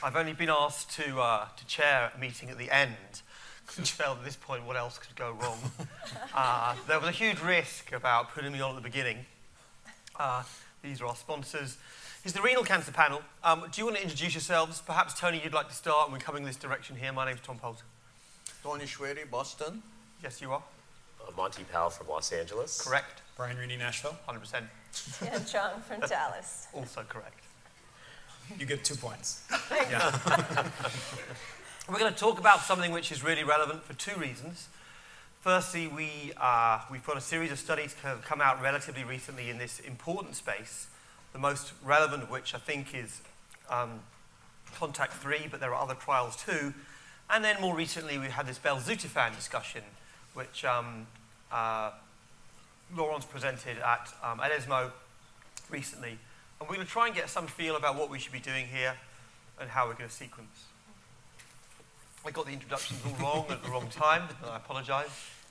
I've only been asked to chair a meeting at the end, because I felt at this point what else could go wrong. There was a huge risk about putting me on at the beginning. These are our sponsors. It's the Renal Cancer Panel. Do you want to introduce yourselves? Perhaps, Tony, you'd like to start, and we're coming this direction here. My name's Tom Poulter. Tony Schwery, Boston. Yes, you are. Monty Powell from Los Angeles. Correct. Brian Reedy, Nashville. 100%. And John from Dallas. Also correct. You get 2 points. Yeah. We're going to talk about something which is really relevant for 2 reasons. Firstly, we've got a series of studies that have come out relatively recently in this important space, the most relevant of which I think is CONTACT-3, but there are other trials too. And then more recently, we had this belzutifan discussion, which Laurence presented at ESMO recently. And we're going to try and get some feel about what we should be doing here and how we're going to sequence. I got the introductions all wrong at the wrong time, and I apologize.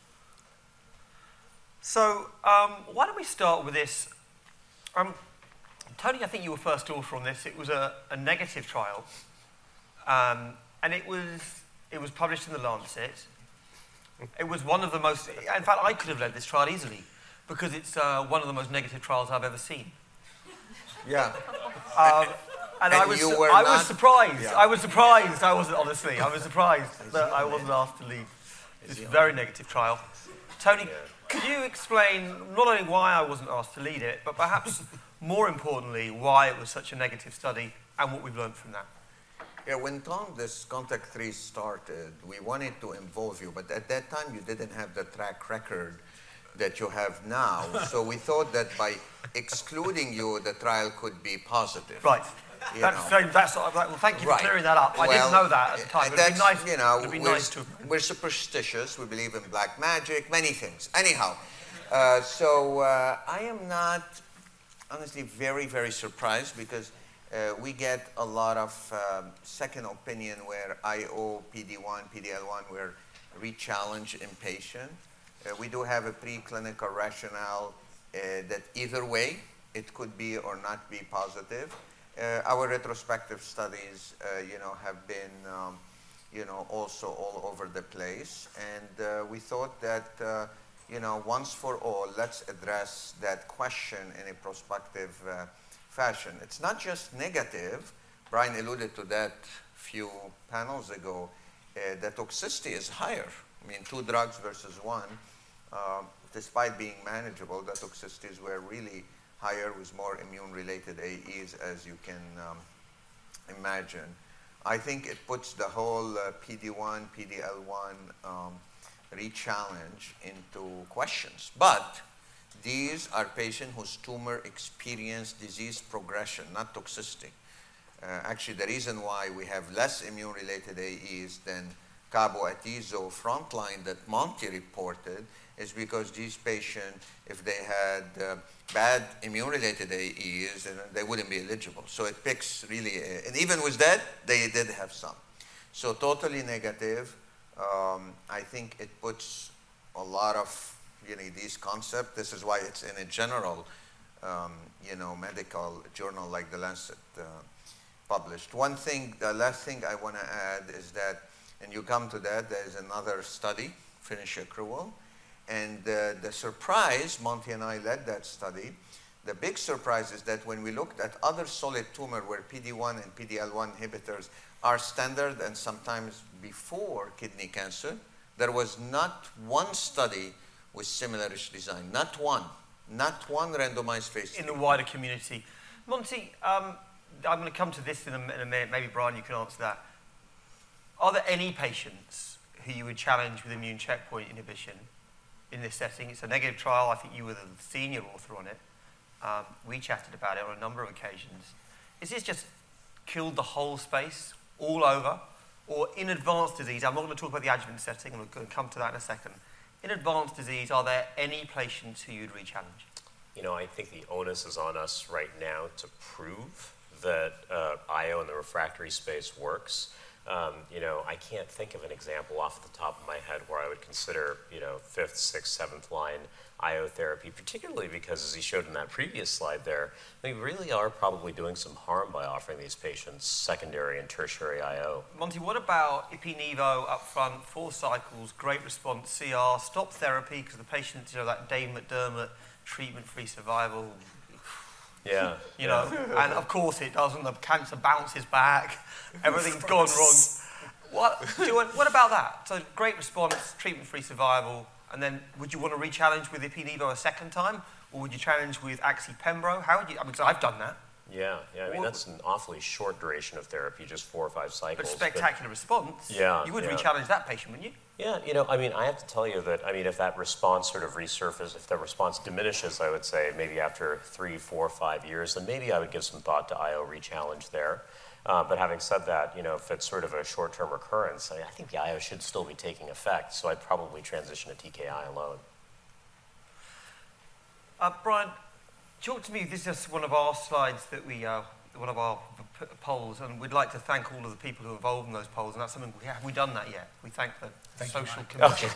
So why don't we start with this? Tony, I think you were first author on this. It was a negative trial, and it was published in The Lancet. It was one of the most, in fact, I could have led this trial easily, because it's one of the most negative trials I've ever seen. Yeah. And I was surprised. Yeah. I was surprised. I wasn't, honestly. I was surprised that I wasn't asked to lead this very negative trial. Tony, could you explain not only why I wasn't asked to lead it, but perhaps more importantly, why it was such a negative study and what we've learned from that? Yeah, when this CONTACT-3 started, we wanted to involve you, but at that time you didn't have the track record that you have now. So we thought that by excluding you, the trial could be positive. Right. Well, thank you for clearing that up. I didn't know that at the time. It'd be nice, it'd be nice to... We're superstitious. We believe in black magic, many things. Anyhow, I am not, honestly, very, very surprised, because we get a lot of second opinion where IO, PD-1, PD-L1 were re-challenged in patient. We do have a preclinical rationale that either way, it could be or not be positive. Our retrospective studies, have been, also all over the place. And we thought that, once for all, let's address that question in a prospective fashion. It's not just negative. Brian alluded to that a few panels ago. The toxicity is higher. I mean, 2 drugs versus 1. Despite being manageable, the toxicities were really higher with more immune-related AEs, as you can imagine. I think it puts the whole PD-1, PD-L1 re-challenge into questions. But these are patients whose tumor experienced disease progression, not toxicity. Actually, the reason why we have less immune-related AEs than cabo-atezo frontline that Monty reported is because these patients, if they had bad immune-related AEs, they wouldn't be eligible. So it picks really, and even with that, they did have some. So totally negative. I think it puts a lot of, these concepts. This is why it's in a general, medical journal like The Lancet published. One thing, the last thing I want to add is that, and you come to that, there's another study, finish accrual. And the surprise, Monty and I led that study, the big surprise is that when we looked at other solid tumor where PD-1 and PD-L1 inhibitors are standard and sometimes before kidney cancer, there was not one study with similar-ish design. Not one randomized phase 3. In the wider community. Monty, I'm going to come to this in a minute. Maybe, Brian, you can answer that. Are there any patients who you would challenge with immune checkpoint inhibition in this setting? It's a negative trial. I think you were the senior author on it. We chatted about it on a number of occasions. Is this just killed the whole space all over? Or in advanced disease, I'm not going to talk about the adjuvant setting, I'm going to come to that in a second. In advanced disease, are there any patients who you'd re-challenge? I think the onus is on us right now to prove that IO in the refractory space works. I can't think of an example off the top of my head where I would consider, 5th, 6th, 7th line IO therapy, particularly because, as he showed in that previous slide there, they really are probably doing some harm by offering these patients secondary and tertiary IO. Monty, what about Ipi/Nivo up front, 4 cycles, great response, CR, stop therapy because the patient, that Dave McDermott treatment-free survival. Yeah. And of course it doesn't. The cancer bounces back. Everything's gone wrong. What about that? So great response, treatment-free survival, and then would you want to re-challenge with Ipi/Nivo a second time, or would you challenge with Axi/Pembro? How would you? Because I've done that. Yeah. I mean, that's an awfully short duration of therapy, just 4 or 5 cycles. But spectacular response. Yeah. You would re-challenge that patient, wouldn't you? Yeah, I have to tell you that, if that response sort of resurfaces, if that response diminishes, I would say maybe after 3, 4, 5 years, then maybe I would give some thought to IO re-challenge there. But having said that, if it's sort of a short-term recurrence, I think the IO should still be taking effect, so I'd probably transition to TKI alone. Brian, talk to me. This is one of our slides that one of our polls, and we'd like to thank all of the people who are involved in those polls, and that's something have we done that yet? We thank the social committee.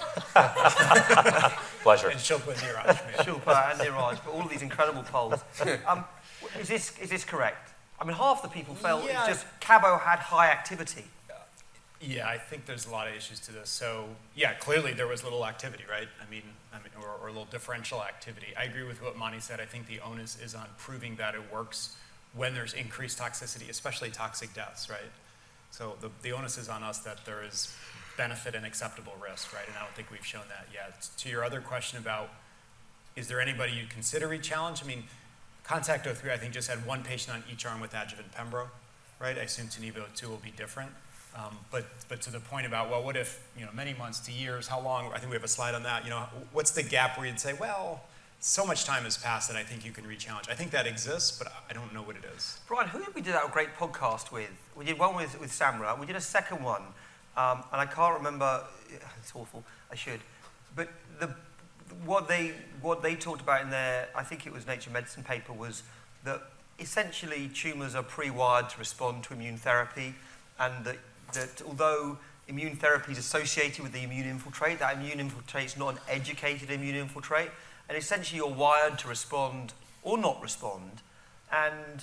Pleasure. And Shilpa and Neeraj. Shilpa and Neeraj, but all of these incredible polls. Is this correct? Half the people felt it's just Cabo had high activity. Yeah, I think there's a lot of issues to this. So, yeah, clearly there was little activity, right? Or a little differential activity. I agree with what Monty said. I think the onus is on proving that it works when there's increased toxicity, especially toxic deaths, right? So the onus is on us that there is benefit and acceptable risk, right? And I don't think we've shown that yet. To your other question about, is there anybody you'd consider re-challenge? CONTACT-03, I think, just had 1 patient on each arm with adjuvant Pembro, right? I assume TiNivo-2 will be different. But to the point about, well, what if, many months to years, how long? I think we have a slide on that. What's the gap where you'd say, well, so much time has passed that I think you can re-challenge. I think that exists, but I don't know what it is. Brian, who did we do that great podcast with? We did one with Samra. We did a second one, and I can't remember. It's awful. I should. But what they talked about in their, I think it was Nature Medicine paper, was that essentially tumours are pre-wired to respond to immune therapy, and that although immune therapy is associated with the immune infiltrate, that immune infiltrate is not an educated immune infiltrate, and essentially you're wired to respond or not respond, and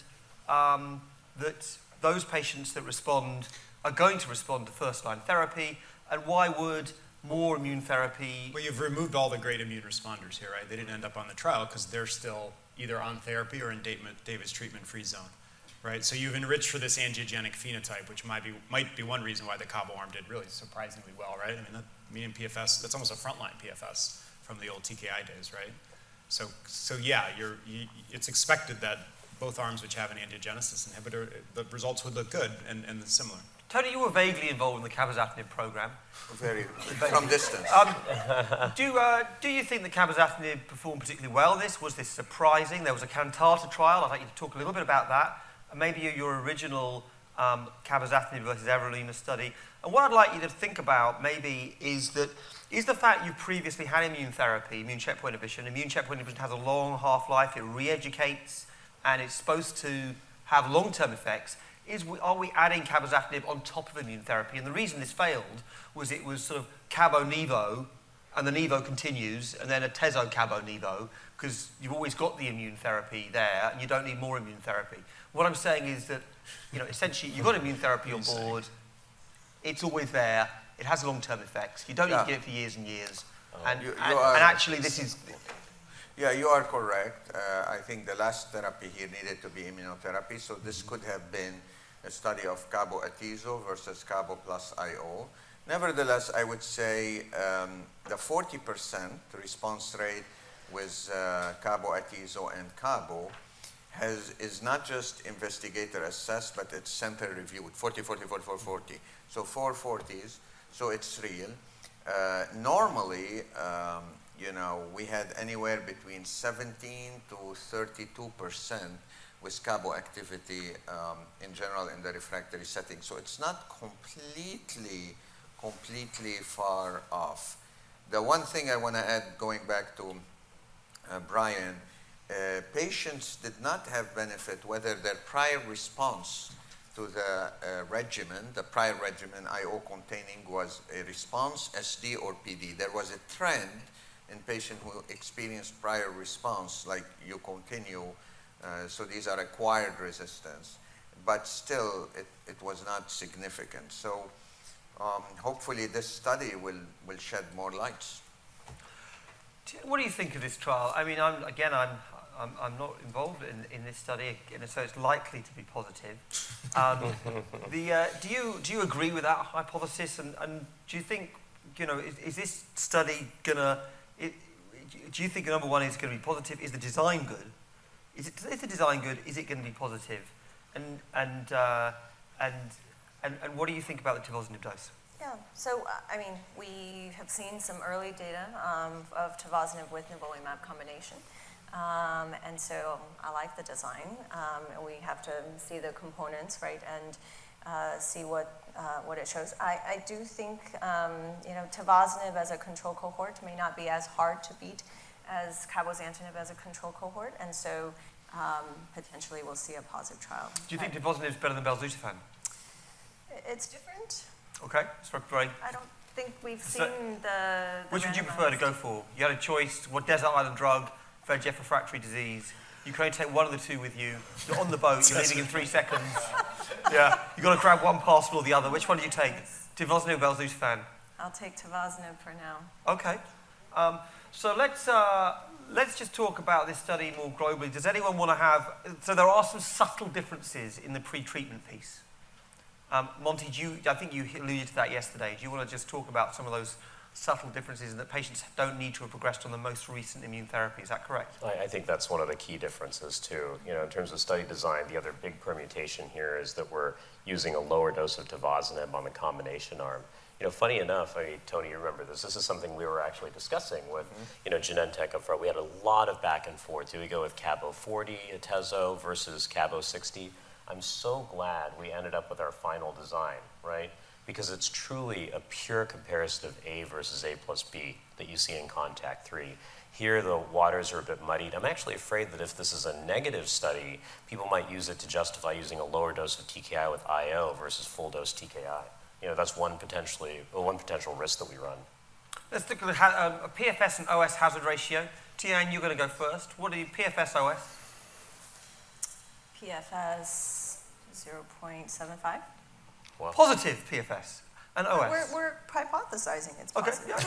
that those patients that respond are going to respond to first-line therapy, and why would more immune therapy... Well, you've removed all the great immune responders here, right? They didn't end up on the trial because they're still either on therapy or in David's treatment-free zone, right? So you've enriched for this angiogenic phenotype, which might be one reason why the Cabo arm did really surprisingly well, right? That median PFS, that's almost a frontline PFS from the old TKI days, right? So yeah, it's expected that both arms which have an angiogenesis inhibitor, the results would look good and similar. Tony, you were vaguely involved in the cabozantinib program. Very, from distance. Do you think the cabozantinib performed particularly well? Was this surprising? There was a Cantata trial. I'd like you to talk a little bit about that. And maybe your original cabozantinib versus everolimus study. And what I'd like you to think about maybe is the fact you've previously had immune therapy, immune checkpoint inhibition. Immune checkpoint inhibition has a long half-life. It re-educates, and it's supposed to have long-term effects. Are we adding cabozantinib on top of immune therapy? And the reason this failed was it was sort of Cabo-Nivo, and the Nivo continues, and then a Tezo-Cabo-Nivo, because you've always got the immune therapy there, and you don't need more immune therapy. What I'm saying is that, essentially, you've got immune therapy on board. It's always there. It has long-term effects. You don't need to get it for years and years. And actually, this is... Yeah, you are correct. I think the last therapy here needed to be immunotherapy, so this could have been a study of Cabo-Atezo versus Cabo plus IO. Nevertheless, I would say the 40% response rate with Cabo-Atezo and Cabo is not just investigator assessed, but it's center reviewed, 40, 40, 40, 40, 40. So 4 40s, so it's real. Normally, we had anywhere between 17 to 32% with Cabo activity in general in the refractory setting. So it's not completely far off. The one thing I want to add, going back to Brian, patients did not have benefit whether their prior response to the regimen, the prior regimen, IO containing, was a response, SD or PD. There was a trend in patients who experienced prior response, like you continue, so these are acquired resistance, but still it was not significant. So hopefully this study will shed more light. What do you think of this trial? I mean, I'm not involved in this study, so it's likely to be positive. Do you agree with that hypothesis? And do you think, is this study gonna? Do you think number one is going to be positive? Is the design good? Is the design good? Is it going to be positive? And what do you think about the tivozanib dose? Yeah, so I mean, we have seen some early data of tivozanib with nivolumab combination. And so I like the design. We have to see the components, right, and see what it shows. I do think, tivozanib as a control cohort may not be as hard to beat as cabozantinib as a control cohort, and so potentially we'll see a positive trial. Do you think tivozanib is better than belzutifan? It's different. Okay, so great. I don't think we've seen the Which would you prefer to go for? You had a choice, what desert island drug, VEGF refractory disease. You can only take one of the two with you. You're on the boat, you're leaving in 3 seconds. Yeah, you've got to grab one parcel or the other. Which one do you take? Tivozanib or belzutifan? I'll take tivozanib for now. Okay. So let's just talk about this study more globally. Does anyone want to have... So there are some subtle differences in the pre-treatment piece. Monty, I think you alluded to that yesterday. Do you want to just talk about some of those subtle differences and that patients don't need to have progressed on the most recent immune therapy? Is that correct? I think that's one of the key differences too. In terms of study design, the other big permutation here is that we're using a lower dose of tivozanib on the combination arm. Funny enough, Tony, you remember this. This is something we were actually discussing with, Genentech up front. We had a lot of back and forth. Do we go with Cabo 40, Atezo versus Cabo 60? I'm so glad we ended up with our final design, right? Because it's truly a pure comparison of A versus A plus B that you see in Contact 3. Here, the waters are a bit muddied. I'm actually afraid that if this is a negative study, people might use it to justify using a lower dose of TKI with IO versus full dose TKI. That's one potential risk that we run. Let's look at a PFS and OS hazard ratio. Tian, you're going to go first. What are you, PFS, OS? PFS 0.75. Well, positive PFS and OS. We're hypothesizing it's positive. Okay.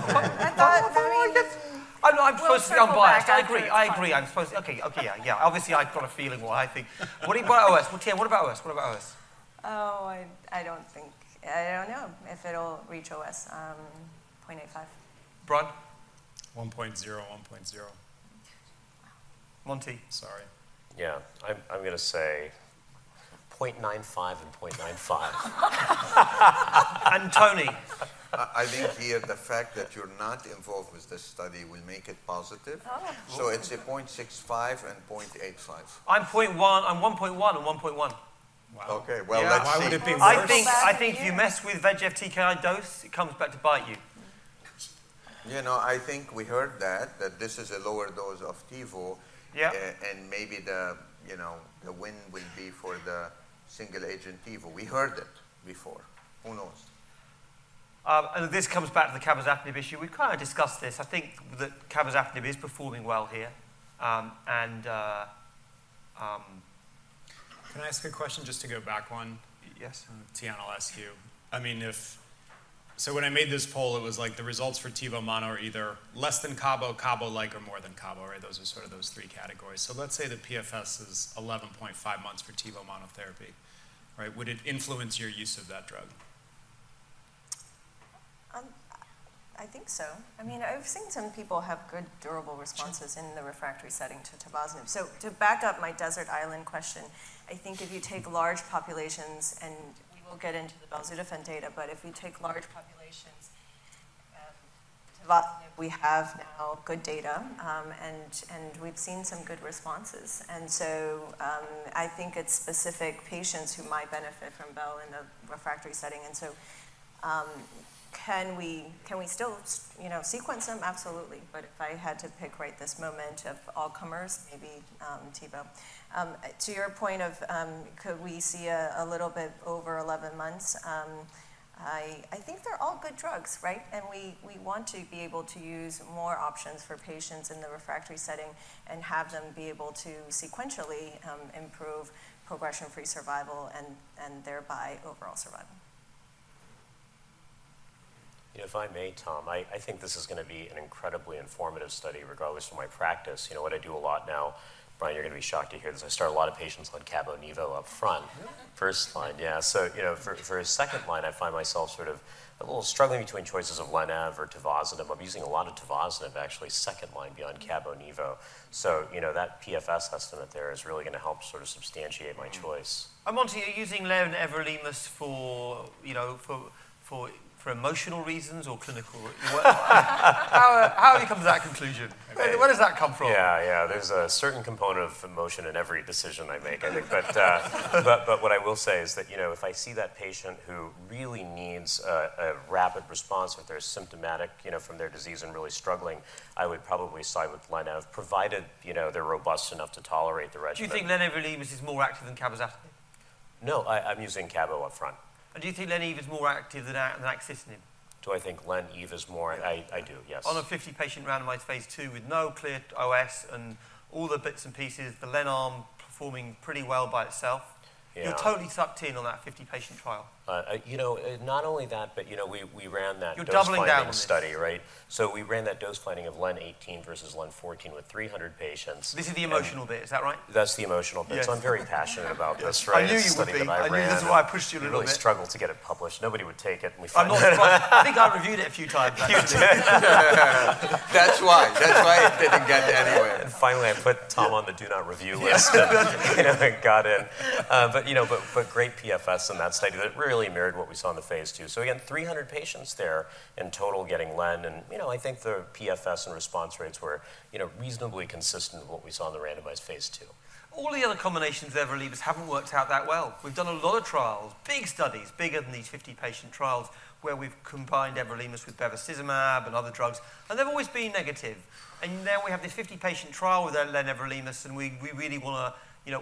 I'm supposed to be unbiased. I agree. I'm supposed to. Okay. Yeah. Obviously, I've got a feeling what I think. What about OS? Tian, what about OS? Oh, I don't know if it'll reach OS. 0.85. Brian? 1.0, 1.0. Monty? Sorry. Yeah, I'm going to say 0.95 and 0.95. And Tony? I think here the fact that you're not involved with this study will make it positive. Oh. So it's a 0.65 and 0.85. I'm 0.1. I'm 1.1 and 1.1. Wow. Okay, well, Yeah. let's Why see. would it be I worse? think if you mess with VEGF TKI dose, it comes back to bite you. I think we heard that this is a lower dose of Tivo. Yeah. And maybe the win will be for the single agent Tivo. We heard it before. Who knows? And this comes back to the cabozantinib issue. We've kind of discussed this. I think that cabozantinib is performing well here. Can I ask a question just to go back one? Yes. Tian, I'll ask you. I mean, so when I made this poll, it was like the results for Tivo mono are either less than Cabo, Cabo-like, or more than Cabo, right? Those are sort of those 3 categories. So let's say the PFS is 11.5 months for Tivo monotherapy, right? Would it influence your use of that drug? I think so. I mean, I've seen some people have good durable responses in the refractory setting to tivozanib. So to back up my desert island question, I think if you take large populations, and we will get into the belzutifan data, but if we take large populations, tivozanib, we have now good data, and we've seen some good responses. And so I think it's specific patients who might benefit from Bel in the refractory setting. And so Can we still, sequence them? Absolutely. But if I had to pick right this moment of all comers, maybe Tivo. To your point of could we see a little bit over 11 months? I think they're all good drugs, right? And we want to be able to use more options for patients in the refractory setting and have them be able to sequentially improve progression-free survival and thereby overall survival. If I may, Tom, I think this is going to be an incredibly informative study regardless of my practice. What I do a lot now, Brian, you're going to be shocked to hear this. I start a lot of patients on Cabo-Nivo up front, first line, yeah. So, for a second line, I find myself sort of a little struggling between choices of Len/Ev or Tivozanib. I'm using a lot of Tivozanib, actually, second line beyond Cabo-Nivo. So, that PFS estimate there is really going to help sort of substantiate my choice. Monty, are you using len/everolimus for emotional reasons or clinical? How have you come to that conclusion? Where does that come from? Yeah. There's a certain component of emotion in every decision I make, I think. But what I will say is that, if I see that patient who really needs a rapid response, if they're symptomatic, from their disease and really struggling, I would probably side with Len/Ev, provided, they're robust enough to tolerate the regimen. Do you think len/everolimus is more active than cabozantinib? No, I'm using Cabo up front. And do you think len/Ev is more active than axitinib? Do I think Len/Ev is more? I do, yes. On a 50-patient randomized phase 2 with no clear OS and all the bits and pieces, the len arm performing pretty well by itself. Yeah. You're totally sucked in on that 50-patient trial. Not only that, but we ran that dose-finding study, right? So we ran that dose-finding of Len/18 versus Len/14 with 300 patients. This is the emotional bit, is that right? That's the emotional bit. Yes. So I'm very passionate about this, I right? knew you would be. I knew this is why I pushed you a little bit. We really struggled to get it published. Nobody would take it, and we I'm not surprised. I think I reviewed it a few times. That's why it didn't get anywhere. And finally, I put Tom on the do not review list, and got in. But great PFS in that study that really mirrored what we saw in the phase 2. So again, 300 patients there in total getting len, and I think the PFS and response rates were reasonably consistent with what we saw in the randomized phase 2. All the other combinations of everolimus haven't worked out that well. We've done a lot of trials, big studies, bigger than these 50-patient trials, where we've combined everolimus with bevacizumab and other drugs, and they've always been negative. And now we have this 50-patient trial with len/everolimus, and we really want to.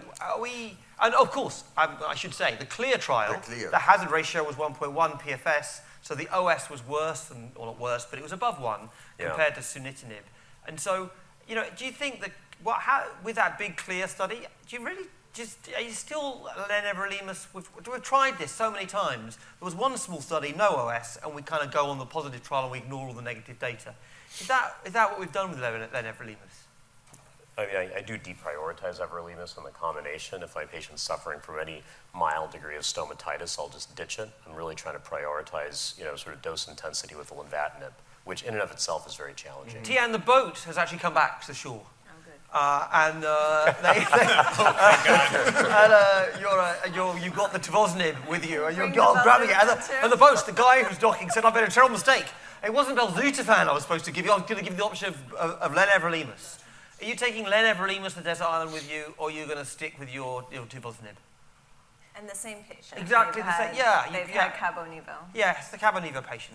And of course, I should say, the CLEAR trial, the hazard ratio was 1.1 PFS, so the OS was worse or not worse, but it was above 1 compared to sunitinib. And so, do you think that, with that big CLEAR study, do you really are you still len/everolimus? We've tried this so many times. There was one small study, no OS, and we kind of go on the positive trial and we ignore all the negative data. Is that what we've done with len/everolimus? I mean, I do deprioritize everolimus in the combination. If my patient's suffering from any mild degree of stomatitis, I'll just ditch it. I'm really trying to prioritize, sort of dose intensity with the lenvatinib, which in and of itself is very challenging. Tian, the boat has actually come back to shore. You've got the Tivozanib with you, and you're grabbing it. And the boat, the guy who's docking said, "I've made a terrible mistake. It wasn't belzutifan I was supposed to give you. I was going to give you the option of len/everolimus. Are you taking len/everolimus to Desert Island with you, or are you going to stick with your Tivozanib?" And the same patient. Exactly the same. Yeah. They've had Cabo-Nivo. Yes, the Cabo-Nivo patient.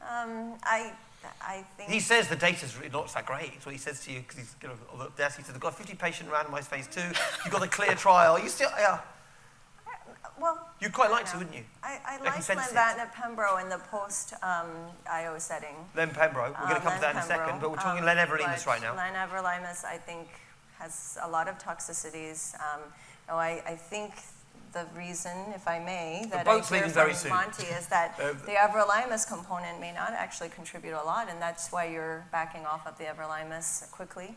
I think he says the data's really not that great. That's what he says to you, because he's going to look there. He says, "I've got a 50-patient randomized phase 2. You've got the CLEAR trial. You still, yeah." Well, you'd quite like to, wouldn't you? I like lenvatinib pembro in the post-IO setting. Len/pembro. We're going to come to that in a second, but we're talking len/everolimus right now. Len/everolimus, I think, has a lot of toxicities. I think the reason, if I may, that I hear from Monty is that the everolimus component may not actually contribute a lot, and that's why you're backing off of the everolimus quickly.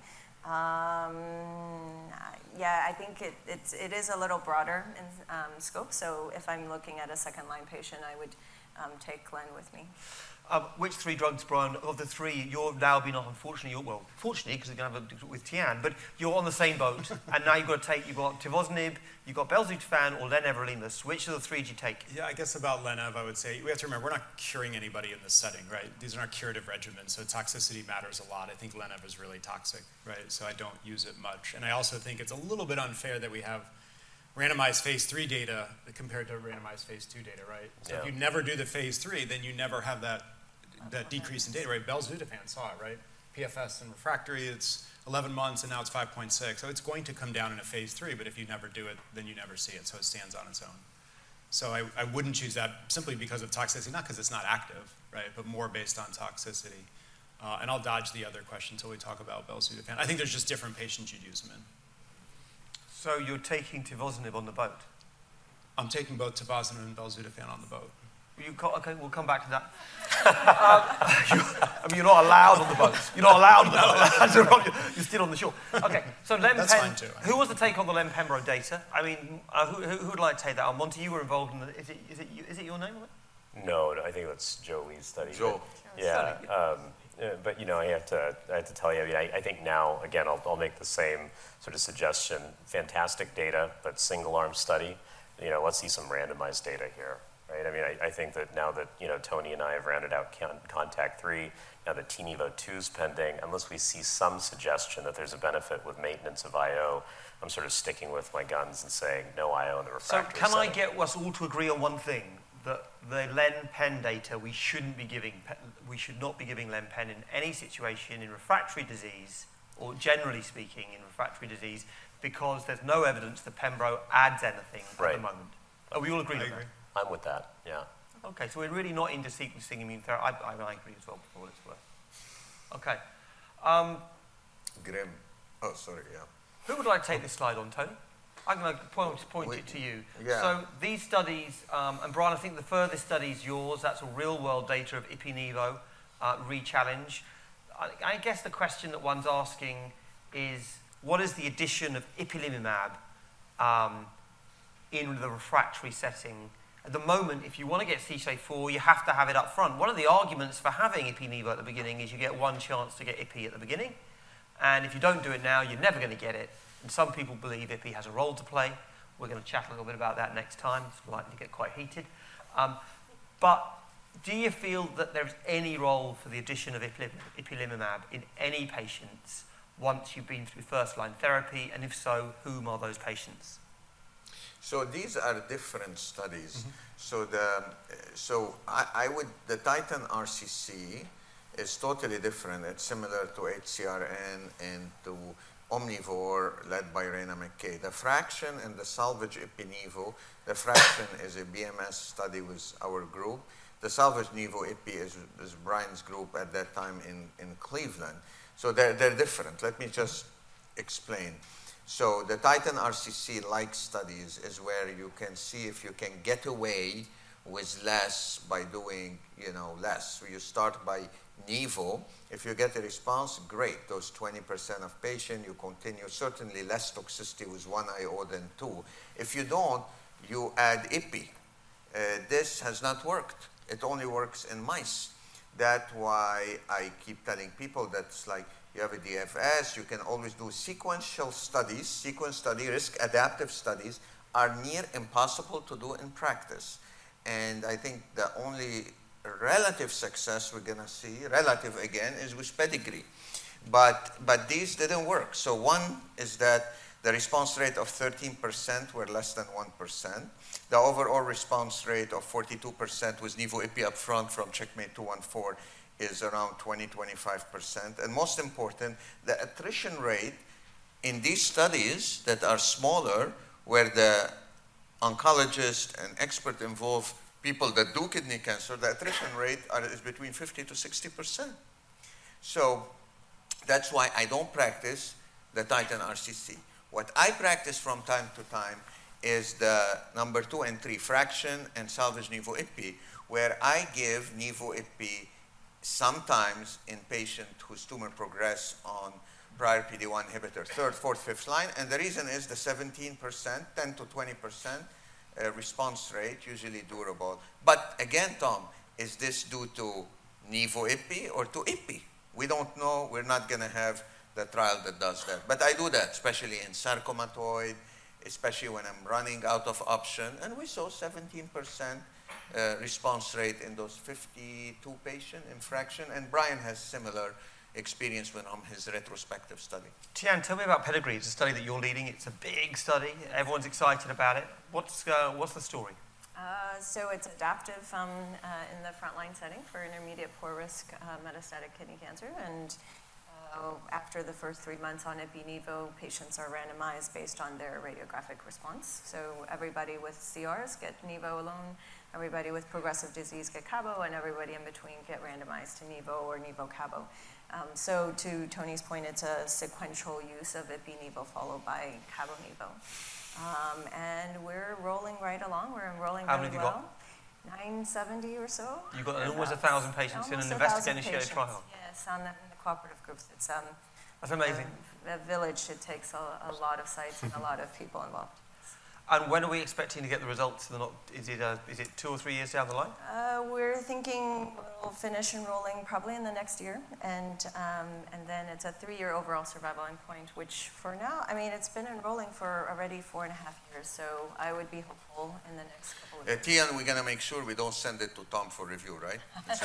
Yeah, I think it is a little broader in scope, so if I'm looking at a second-line patient, I would take len with me. Which 3 drugs, Brian, of the 3, you're now been off, fortunately, because you're going to have a with Tian, but you're on the same boat, and now you've got Tivozanib, you've got belzutifan, or len/everolimus. Which of the 3 do you take? Yeah, I guess about len/ev, I would say, we have to remember, we're not curing anybody in this setting, right? These are not curative regimens, so toxicity matters a lot. I think len/ev is really toxic, right? So I don't use it much. And I also think it's a little bit unfair that we have randomized phase 3 data compared to randomized phase 2 data, right? So if you never do the phase 3, then you never have that that decrease in data, right? Belzutifan saw it, right? PFS and refractory, it's 11 months, and now it's 5.6. So it's going to come down in a phase 3, but if you never do it, then you never see it, so it stands on its own. So I wouldn't choose that simply because of toxicity, not because it's not active, right, but more based on toxicity. And I'll dodge the other question until we talk about belzutifan. I think there's just different patients you'd use them in. So you're taking tivozanib on the boat? I'm taking both tivozanib and belzutifan on the boat. Okay, we'll come back to that. I mean, you're not allowed on the boat. You're not allowed on the boat. You're still on the shore. Okay, so That's fine too. Who was the take on the Len-Pembro data? I mean, who would like to take that on? Monty, you were involved in the. Is it your name on it? No, I think that's Joe Lee's study. Joe. Yeah, but you know, I have to tell you. I mean, I think now again, I'll make the same sort of suggestion. Fantastic data, but single arm study. You know, let's see some randomized data here. Right? I mean, I think that now that, you know, Tony and I have rounded out CONTACT-3, now that TiNivo-2 is pending, unless we see some suggestion that there's a benefit with maintenance of IO, I'm sort of sticking with my guns and saying no IO in the refractory So can setting. I get us all to agree on one thing? That the Len-Pen data, we should not be giving Len-Pen in any situation in refractory disease, or generally speaking in refractory disease, because there's no evidence that Pembro adds anything at the moment. Oh, we all agree with that? I'm with that, yeah. Okay, so we're really not into sequencing immune therapy. I agree as well, for what it's worth. Okay. Grim. Oh, sorry, yeah. Who would like to take this slide on, Tony? I'm going to point it to you. Yeah. So these studies, and Brian, I think the furthest study is yours. That's a real-world data of Ipi-Nivo re-challenge. I guess the question that one's asking is, what is the addition of ipilimumab in the refractory setting? At the moment, if you want to get CSA4, you have to have it up front. One of the arguments for having Ipi-Nivo at the beginning is you get one chance to get Ipi at the beginning. And if you don't do it now, you're never going to get it. And some people believe Ipi has a role to play. We're going to chat a little bit about that next time. It's likely to get quite heated. But do you feel that there's any role for the addition of ipilimumab in any patients once you've been through first-line therapy? And if so, whom are those patients? So these are different studies. The Titan RCC is totally different. It's similar to HCRN and to Omnivore, led by Raina McKay. The fraction and the salvage Ipi-Nivo, the fraction is a BMS study with our group. The salvage Nivo Ipi is Brian's group at that time in Cleveland. So they're different. Let me just explain. So the Titan RCC-like studies is where you can see if you can get away with less by doing, less. So you start by Nivo. If you get a response, great. Those 20% of patients, you continue. Certainly less toxicity with one IO than two. If you don't, you add Ipi. This has not worked. It only works in mice. That's why I keep telling people that's like, you have a DFS, you can always do sequential studies. Sequence study, risk adaptive studies are near impossible to do in practice. And I think the only relative success we're going to see, relative again, is with pedigree. But these didn't work. So one is that the response rate of 13% were less than 1%. The overall response rate of 42% with Nivo-Ipi up front from Checkmate 214 is around 20-25%. And most important, the attrition rate in these studies that are smaller, where the oncologist and expert involve people that do kidney cancer, the attrition rate is between 50 to 60%. So that's why I don't practice the Titan RCC. What I practice from time to time is the number 2 and 3, fraction and salvage Nivo-Ipi, where I give Nivo-Ipi sometimes in patients whose tumor progress on prior PD-1 inhibitor, 3rd, 4th, 5th line. And the reason is the 17%, 10 to 20% response rate, usually durable. But again, Tom, is this due to Nivo-Ipi or to Ipi? We don't know. We're not going to have the trial that does that. But I do that, especially in sarcomatoid, especially when I'm running out of option. And we saw 17% response rate in those 52 patients in fraction. And Brian has similar experience from his retrospective study. Tian, tell me about Pedigree. It's a study that you're leading. It's a big study. Everyone's excited about it. What's the story? So it's adaptive in the frontline setting for intermediate poor risk metastatic kidney cancer. And after the first 3 months on Ipi/Nivo, patients are randomized based on their radiographic response. So everybody with CRs get Nivo alone, everybody with progressive disease get Cabo, and everybody in between get randomized to Nivo or Nivo-Cabo. So to Tony's point, it's a sequential use of Ipi/Nivo followed by Cabo-Nivo. And we're rolling right along. We're enrolling really well. 970 or so. You've got almost 1,000 patients in an investigator-initiated trial. Yes, in the cooperative groups. It's that's amazing. A village. It takes a lot of sites and a lot of people involved. And when are we expecting to get the results? Is it 2 or 3 years down the line? We're thinking we'll finish enrolling probably in the next year, and then it's a 3-year overall survival endpoint, which for now, I mean, it's been enrolling for already 4.5 years, so I would be hopeful in the next couple of years. Tian, we're going to make sure we don't send it to Tom for review, right?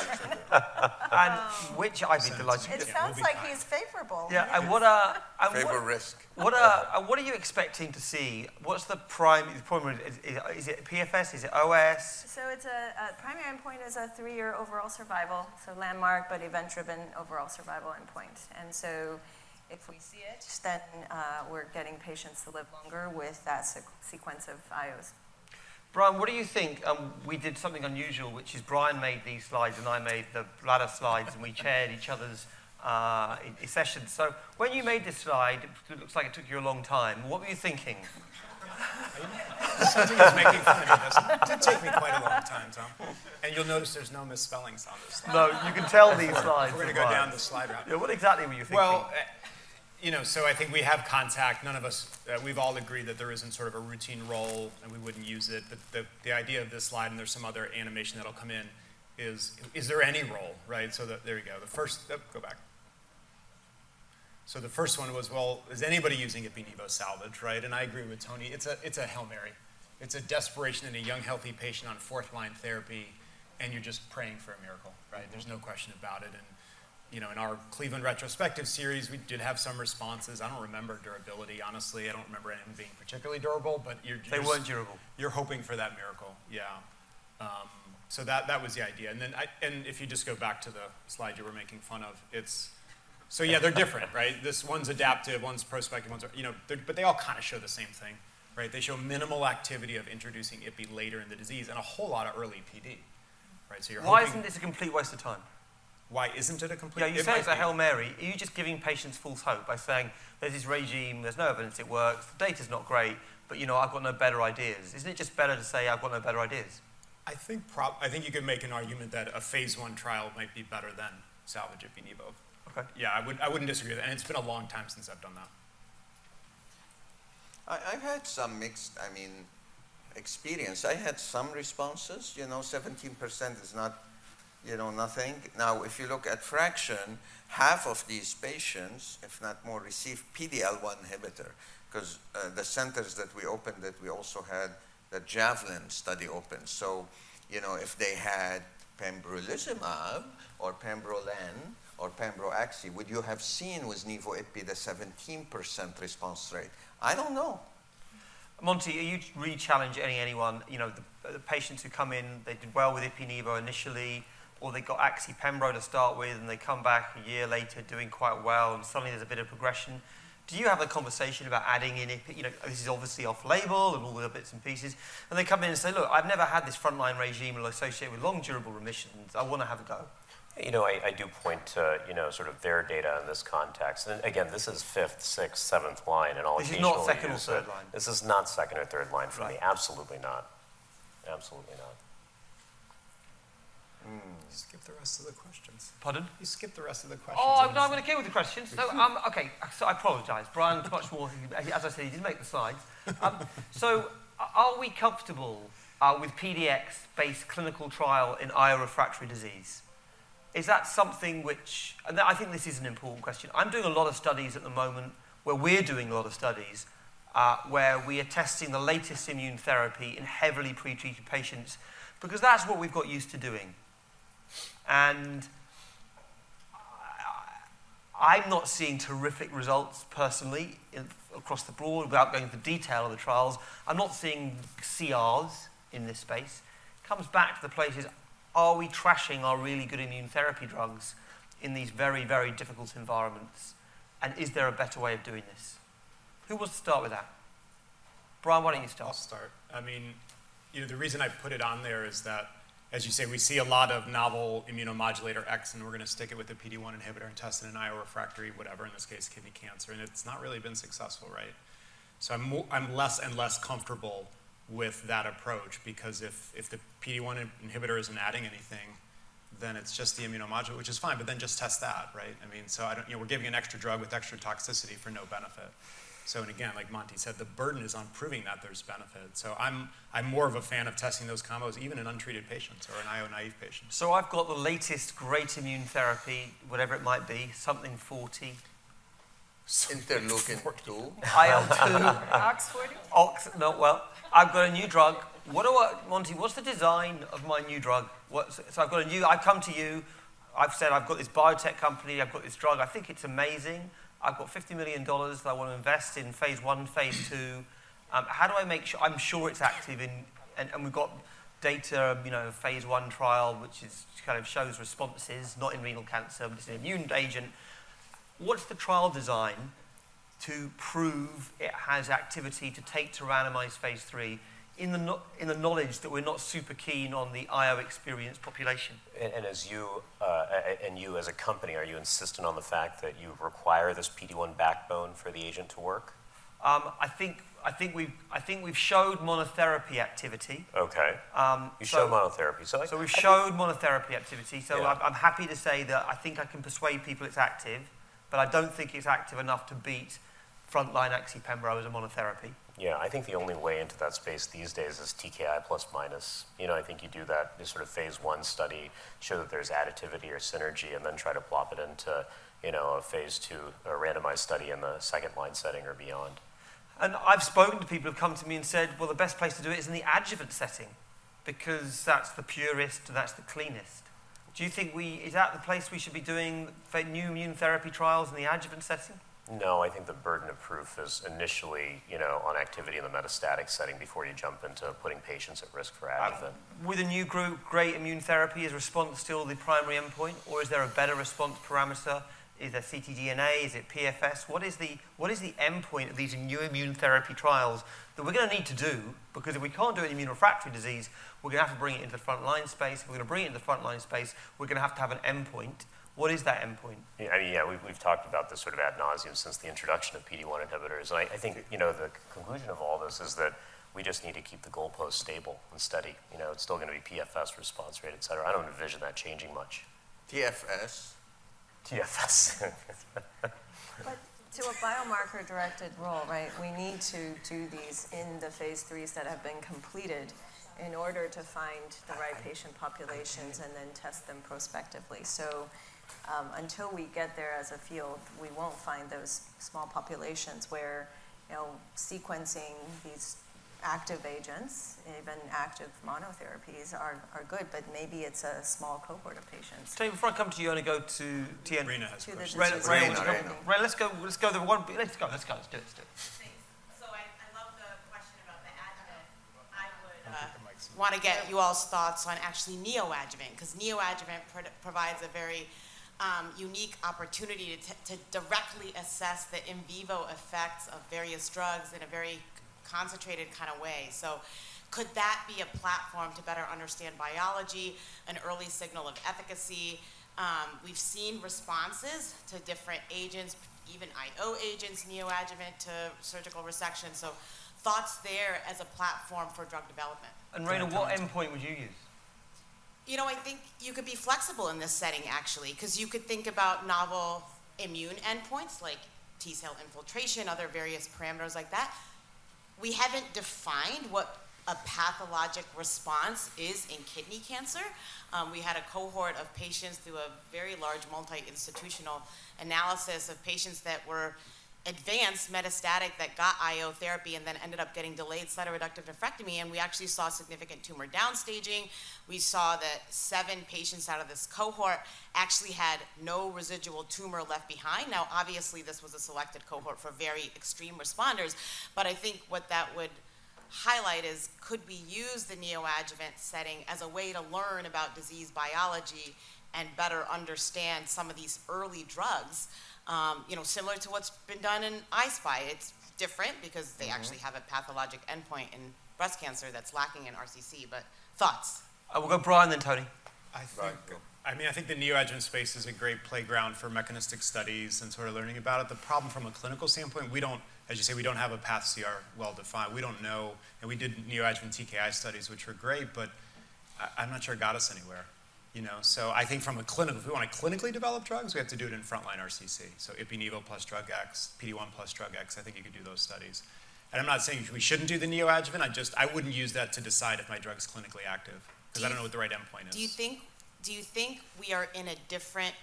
And which I'd be delighted It to. sounds like he's favorable. Yeah, and what are risk. What are you expecting to see? What's the primary? Is it PFS? Is it OS? So it's a primary endpoint is a 3-year overall survival, so landmark but event-driven overall survival endpoint. And so if we see it, then we're getting patients to live longer with that sequence of IOs. Brian, what do you think? We did something unusual, which is Brian made these slides and I made the bladder slides, and we chaired each other's sessions. So when you made this slide, it looks like it took you a long time. What were you thinking? Something is making fun of me, doesn't it? It did take me quite a long time, Tom. And you'll notice there's no misspellings on this slide. No, you can tell these slides. We're going to go down the slide route. Yeah, what exactly were you thinking? Well, so I think we have contact. None of us, we've all agreed that there isn't sort of a routine role and we wouldn't use it. But the idea of this slide, and there's some other animation that'll come in, is there any role, right? So there you go. The first, go back. So the first one was, well, is anybody using Ipi/Nivo salvage, right? And I agree with Tony. It's a Hail Mary. It's a desperation in a young, healthy patient on 4th-line therapy, and you're just praying for a miracle, right? Mm-hmm. There's no question about it. And, in our Cleveland retrospective series, we did have some responses. I don't remember durability, honestly. I don't remember anything being particularly durable, but they weren't durable. You're hoping for that miracle, yeah. So that was the idea. And then, and if you just go back to the slide you were making fun of, so yeah, they're different, right? This one's adaptive, one's prospective, one's, but they all kind of show the same thing, right? They show minimal activity of introducing Ipi later in the disease and a whole lot of early PD, right? So why isn't this a complete waste of time? Why isn't it a complete? Yeah, you say it's a Hail Mary. Are you just giving patients false hope by saying there's this regime, there's no evidence it works, the data's not great, but I've got no better ideas? Isn't it just better to say I've got no better ideas? I think you could make an argument that a phase 1 trial might be better than salvage Ipi/Nivo. Okay. Yeah, I wouldn't disagree with that, and it's been a long time since I've done that. I've had some mixed, experience. I had some responses. 17% is not, nothing. Now, if you look at fraction, half of these patients, if not more, receive PD-L1 inhibitor, because the centers that we opened, that we also had the Javelin study open. So, if they had pembrolizumab or pembrolen or pembroaxi, would you have seen with Nivo-Ipi the 17% response rate? I don't know. Monty, are you re-challenge anyone? The patients who come in, they did well with Ipi/Nivo initially, or they got Axi-Pembro to start with, and they come back a year later doing quite well, and suddenly there's a bit of progression. Do you have a conversation about adding in Ipi? This is obviously off-label and all the bits and pieces, and they come in and say, look, I've never had this frontline regime associated with long durable remissions. I want to have a go. I do point to, sort of their data in this context. And again, this is 5th, 6th, 7th line, and all this is not 2nd or 3rd line. This is not 2nd or 3rd line for me. Absolutely not. Absolutely not. You skipped the rest of the questions. Pardon? You skipped the rest of the questions. Oh, no, I'm going to go with the questions. So, okay, so I apologise. Brian's much more, as I said, he didn't make the slides. So, are we comfortable with PDX-based clinical trial in IO refractory disease? Is that something which, and I think this is an important question. I'm doing a lot of studies at the moment, where we're doing a lot of studies, where we are testing the latest immune therapy in heavily pretreated patients, because that's what we've got used to doing. And I'm not seeing terrific results personally across the board without going into the detail of the trials. I'm not seeing CRs in this space. Comes back to the places, are we trashing our really good immune therapy drugs in these very, very difficult environments? And is there a better way of doing this? Who wants to start with that? Brian, why don't you start? I'll start. I mean, the reason I put it on there is that, as you say, we see a lot of novel immunomodulator X, and we're going to stick it with a PD-1 inhibitor and test it in IO refractory, whatever, in this case, kidney cancer, and it's not really been successful, right? So I'm less and less comfortable with that approach, because if the PD-1 inhibitor isn't adding anything, then it's just the immunomodulator, which is fine, but then just test that, right? I mean, so we're giving an extra drug with extra toxicity for no benefit. So, and again, like Monty said, the burden is on proving that there's benefit. So I'm more of a fan of testing those combos even in untreated patients or in IO-naive patients. So I've got the latest great immune therapy, whatever it might be, something 40. Interleukin 2. IL-2. Ox40? No, well, I've got a new drug. Monty, what's the design of my new drug? So I've got a new, I come to you, I've said I've got this biotech company, I've got this drug, I think it's amazing. I've got $50 million that I want to invest in phase 1, phase 2. How do I make sure, I'm sure it's active and we've got data, phase 1 trial, which is kind of shows responses, not in renal cancer, but it's an immune agent. What's the trial design to prove it has activity to take to randomized phase 3 in the knowledge that we're not super keen on the IO experienced population? And as you as a company, are you insistent on the fact that you require this PD-1 backbone for the agent to work? I think we've showed monotherapy activity. Okay. You showed monotherapy. So we've showed monotherapy activity. So Yeah. I'm happy to say that I think I can persuade people it's active, but I don't think it's active enough to beat frontline oxypembro as a monotherapy. Yeah, I think the only way into that space these days is TKI plus minus. I think you do that, this sort of phase 1 study, show that there's additivity or synergy, and then try to plop it into, a phase 2, a randomized study in the second line setting or beyond. And I've spoken to people who've come to me and said, well, the best place to do it is in the adjuvant setting, because that's the purest, that's the cleanest. Do you think is that the place we should be doing new immune therapy trials in the adjuvant setting? No, I think the burden of proof is initially, on activity in the metastatic setting before you jump into putting patients at risk for adjuvant. With a new group, great immune therapy, is response still the primary endpoint, or is there a better response parameter? Is there ctDNA? Is it PFS? What is the endpoint of these new immune therapy trials that we're going to need to do? Because if we can't do it in immune refractory disease, we're going to have to bring it into the frontline space. If we're going to bring it into the frontline space, we're going to have an endpoint. What is that endpoint? Yeah, we've talked about this sort of ad nauseum since the introduction of PD-1 inhibitors. And I think, the conclusion of all this is that we just need to keep the goalposts stable and steady. It's still going to be PFS, response rate, et cetera. I don't envision that changing much. TFS. But to a biomarker-directed role, right, we need to do these in the phase 3s that have been completed in order to find the right patient populations and then test them prospectively. So until we get there as a field, we won't find those small populations where, sequencing these active agents, even active monotherapies are good, but maybe it's a small cohort of patients. Tony, before I come to you, I'm going to go to Tien. Rena has a question. Ray, let's go the one. Let's do it. Thanks. So I love the question about the adjuvant. I would want to get you all's thoughts on actually neoadjuvant, because neoadjuvant provides a very unique opportunity to directly assess the in vivo effects of various drugs in a very concentrated kind of way. So could that be a platform to better understand biology, an early signal of efficacy? We've seen responses to different agents, even IO agents, neoadjuvant to surgical resection. So thoughts there as a platform for drug development. And Raina, what endpoint would you use? I think you could be flexible in this setting, actually, because you could think about novel immune endpoints like T-cell infiltration, other various parameters like that. We haven't defined what a pathologic response is in kidney cancer. We had a cohort of patients through a very large multi-institutional analysis of patients that were advanced metastatic that got IO therapy and then ended up getting delayed cytoreductive nephrectomy, and we actually saw significant tumor downstaging. We saw that 7 patients out of this cohort actually had no residual tumor left behind. Now, obviously, this was a selected cohort for very extreme responders, but I think what that would highlight is, could we use the neoadjuvant setting as a way to learn about disease biology and better understand some of these early drugs, similar to what's been done in I-SPY. It's different because they actually have a pathologic endpoint in breast cancer that's lacking in RCC, but thoughts? We'll go Brian, then Tony. I think the neoadjuvant space is a great playground for mechanistic studies and sort of learning about it. The problem from a clinical standpoint, we don't, as you say, we don't have a path CR well defined. We don't know, and we did neoadjuvant TKI studies, which were great, but I'm not sure it got us anywhere. So I think from a clinical, if we want to clinically develop drugs, we have to do it in frontline RCC. So ipi/nivo plus drug X, PD-1 plus drug X, I think you could do those studies. And I'm not saying we shouldn't do the neoadjuvant, I wouldn't use that to decide if my drug's clinically active, because I don't know what the right endpoint is. Do you think we are in a different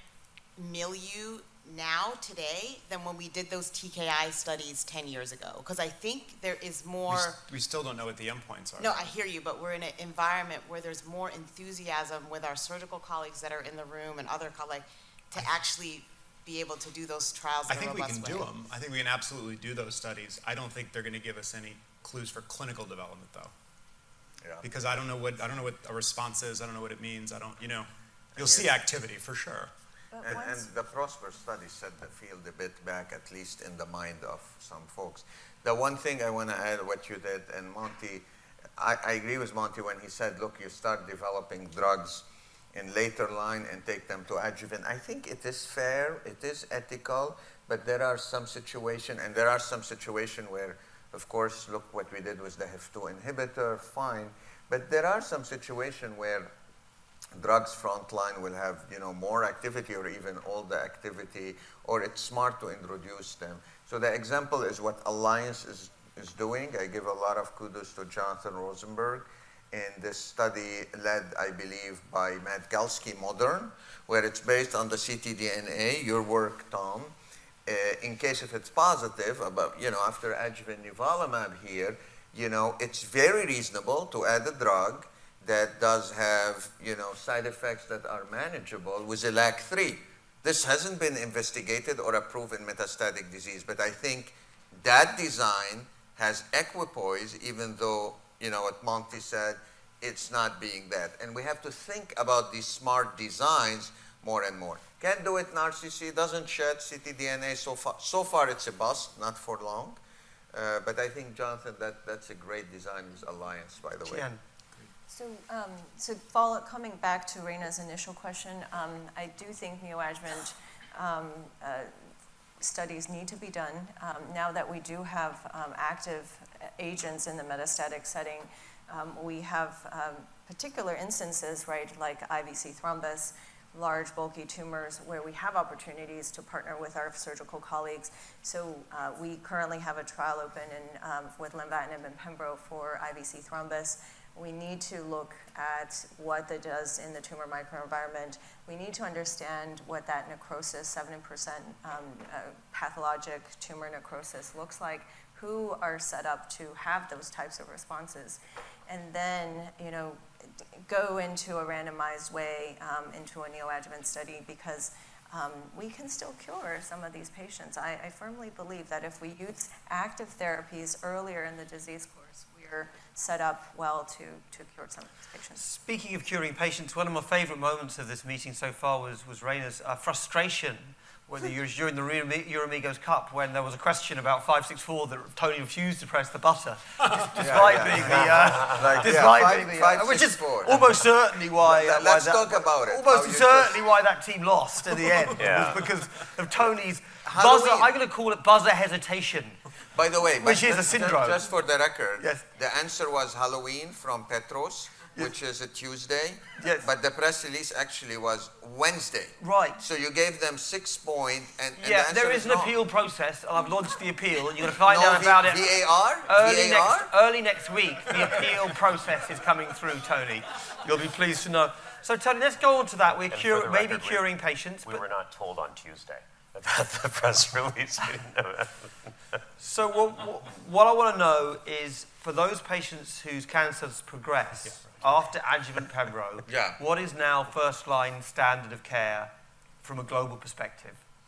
milieu now, today, than when we did those TKI studies 10 years ago? Because I think there is more... We still don't know what the endpoints are. No, I hear you, but we're in an environment where there's more enthusiasm with our surgical colleagues that are in the room and other colleagues to actually be able to do those trials in a robust way. I think we can do them. I think we can absolutely do those studies. I don't think they're going to give us any clues for clinical development, though. Yeah. Because I don't know what a response is. I don't know what it means. You'll see activity for sure. And the PROSPER study set the field a bit back, at least in the mind of some folks. The one thing I want to add, what you did, and Monty, I agree with Monty when he said, look, you start developing drugs in later line and take them to adjuvant. I think it is fair, it is ethical, but there are some situations, and there are some situations where, of course, look what we did with the HIF2 inhibitor, fine, but there are some situations where drugs frontline will have more activity or even all the activity, or it's smart to introduce them. So the example is what Alliance is doing. I give a lot of kudos to Jonathan Rosenberg in this study led, I believe, by Matt Galsky Modern, where it's based on the ctDNA, your work, Tom. In case if it's positive, about, after adjuvant nivolumab here, it's very reasonable to add a drug that does have, side effects that are manageable with a LAG-3. This hasn't been investigated or approved in metastatic disease, but I think that design has equipoise, even though, what Monty said, it's not being that. And we have to think about these smart designs more and more. Can't do it in RCC, doesn't shed ctDNA so far. So far it's a bust, not for long. But I think, Jonathan, that's a great design with Alliance, by the way. So, coming back to Reina's initial question, I do think neoadjuvant studies need to be done. Now that we do have active agents in the metastatic setting, we have particular instances, right, like IVC thrombus, large bulky tumors, where we have opportunities to partner with our surgical colleagues. So we currently have a trial open with lenvatinib and pembro for IVC thrombus. We need to look at what that does in the tumor microenvironment. We need to understand what that necrosis, 7% pathologic tumor necrosis looks like, who are set up to have those types of responses. And then, go into a randomized way into a neoadjuvant study, because we can still cure some of these patients. I firmly believe that if we use active therapies earlier in the disease course, we're set up well to cure some of these patients. Speaking of curing patients, one of my favorite moments of this meeting so far was Reina's frustration during the Euramigos Cup, when there was a question about 564 that Tony refused to press the butter, despite being the which is almost certainly why. Let's talk about it. Almost certainly why that team lost at the end, was because of Tony's buzzer. I'm going to call it buzzer hesitation. By the way, which is a syndrome. Just for the record, yes. The answer was Halloween from Petros, yes. Which is a Tuesday. Yes. But the press release actually was Wednesday. Right. So you gave them 6 points, and yeah, the there is an appeal process, and I've launched the appeal, and you're going to find out about it. VAR? Early next week. The appeal process is coming through, Tony. You'll be pleased to know. So, Tony, let's go on to that. We're maybe curing patients. We were not told on Tuesday about the press release. We didn't know that. So what I want to know is, for those patients whose cancers progress after adjuvant pembro, what is now first-line standard of care from a global perspective?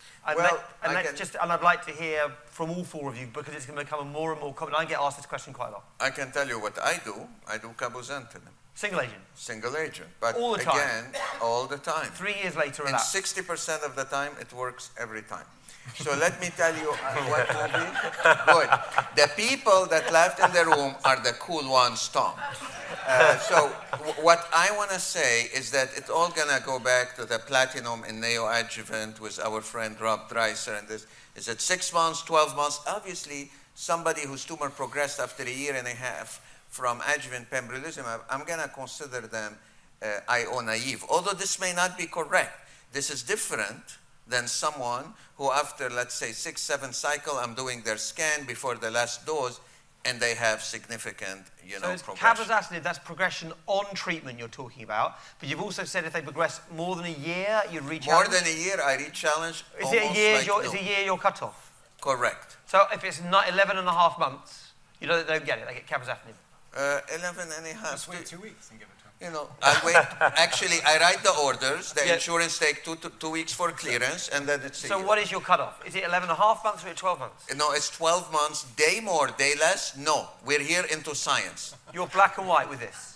And, Well, and I'd like to hear from all four of you because it's going to become a more and more common. I get asked this question quite a lot. I can tell you what I do. I do cabozantinib. Single agent. Single agent. But all the time. Again, all the time. 3 years later, and 60% of the time, it works every time. So let me tell you what movie. Good. The people that left in the room are the cool ones, Tom. So what I want to say is that it's all going to go back to the platinum and neoadjuvant with our friend Rob Dreiser. And this is at 6 months, 12 months. Obviously, somebody whose tumor progressed after a year and a half from adjuvant pembrolizumab, I'm going to consider them IO naive. Although this may not be correct. This is different than someone who after, let's say, 6, 7 cycle, I'm doing their scan before the last dose, and they have significant, progression. Cabozantinib, that's progression on treatment you're talking about. But you've also said if they progress more than a year, you'd re-challenge. More than a year, I re-challenge. Is it a year? Is a year your cutoff? Correct. So if it's not 11 and a half months, you don't get it. They get cabozantinib. 11 and a half. Just wait 2 weeks and give it to them. I'll wait. Actually, I write the orders. The insurance takes 2 weeks for clearance, and then it's. So what is your cutoff? Is it 11 and a half months or 12 months? No, it's 12 months. Day more, day less. No, we're here into science. You're black and white with this.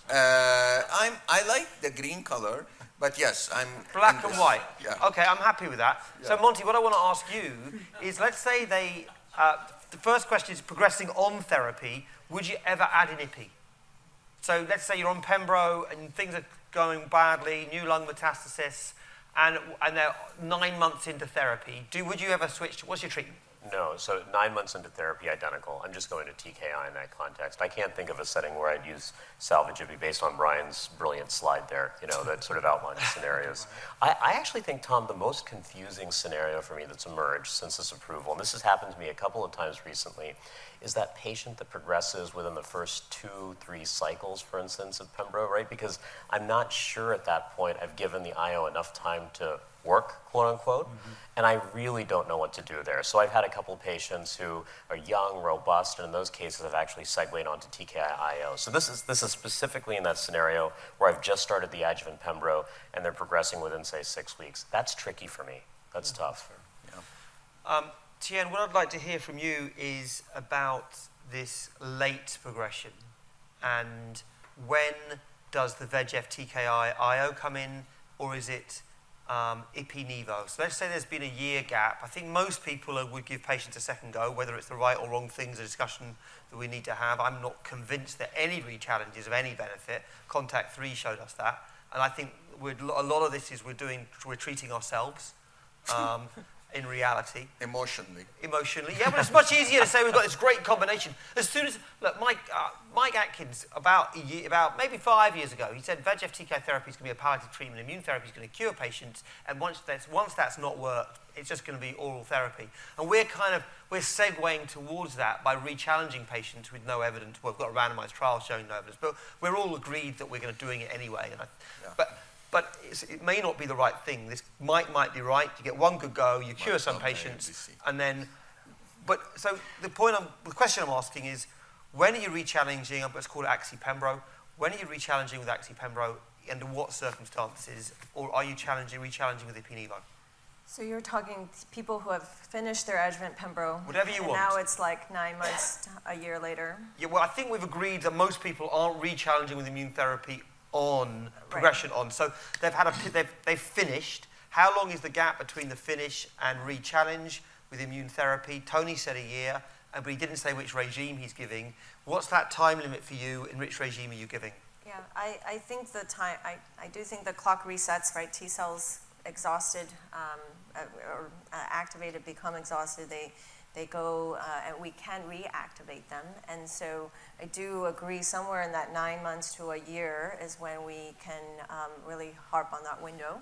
I like the green color, but yes, I'm black and white. Yeah. Okay, I'm happy with that. Yeah. So Monty, what I want to ask you is, let's say they. The first question is progressing on therapy. Would you ever add an IPI? So let's say you're on Pembro and things are going badly, new lung metastasis, and they're 9 months into therapy. Would you ever switch? What's your treatment? No, so 9 months into therapy, identical. I'm just going to TKI in that context. I can't think of a setting where I'd use salvage IPI based on Brian's brilliant slide there, that sort of outlines scenarios. I actually think, Tom, the most confusing scenario for me that's emerged since this approval, and this has happened to me a couple of times recently, is that patient that progresses within the first 2-3 cycles, for instance, of Pembro, right? Because I'm not sure at that point I've given the IO enough time to work, quote unquote, and I really don't know what to do there. So I've had a couple of patients who are young, robust, and in those cases I've actually segued onto TKI IO. So this is specifically in that scenario where I've just started the adjuvant Pembro and they're progressing within, say, 6 weeks. That's tricky for me. That's tough. Yeah. Tien, what I'd like to hear from you is about this late progression and when does the VEGF TKI IO come in, or is it IPI-Nivo? So let's say there's been a year gap. I think most people would give patients a second go, whether it's the right or wrong thing is a discussion that we need to have. I'm not convinced that any re-challenge is of any benefit. Contact 3 showed us that. And I think a lot of this is we're treating ourselves. In reality. Emotionally. Yeah, but it's much easier to say we've got this great combination. As soon as, look, Mike Atkins, about maybe 5 years ago, he said VEGF TKI therapy is going to be a palliative treatment, immune therapy is going to cure patients, and once that's not worked, it's just going to be oral therapy. And we're segueing towards that by re-challenging patients with no evidence. Well, we've got a randomized trial showing no evidence, but we're all agreed that we're going to doing it anyway. But it may not be the right thing. This might be right. You get one good go, you cure some patients, and then. So the question I'm asking is, when are you re-challenging? Let's call it Axi-Pembro. When are you re-challenging with Axi-Pembro? Under what circumstances, or are you re-challenging with IPI-Nivo? So you're talking people who have finished their adjuvant Pembro. Whatever you want. Now it's like 9 months, a year later. Yeah. Well, I think we've agreed that most people aren't re-challenging with immune therapy on progression on. So they've finished. How long is the gap between the finish and re-challenge with immune therapy? Tony said a year, but he didn't say which regime he's giving. What's that time limit for you, and which regime are you giving? Yeah, I think the time, I do think the clock resets, right? T cells exhausted or activated become exhausted. They go, and we can reactivate them. And so I do agree somewhere in that 9 months to a year is when we can really harp on that window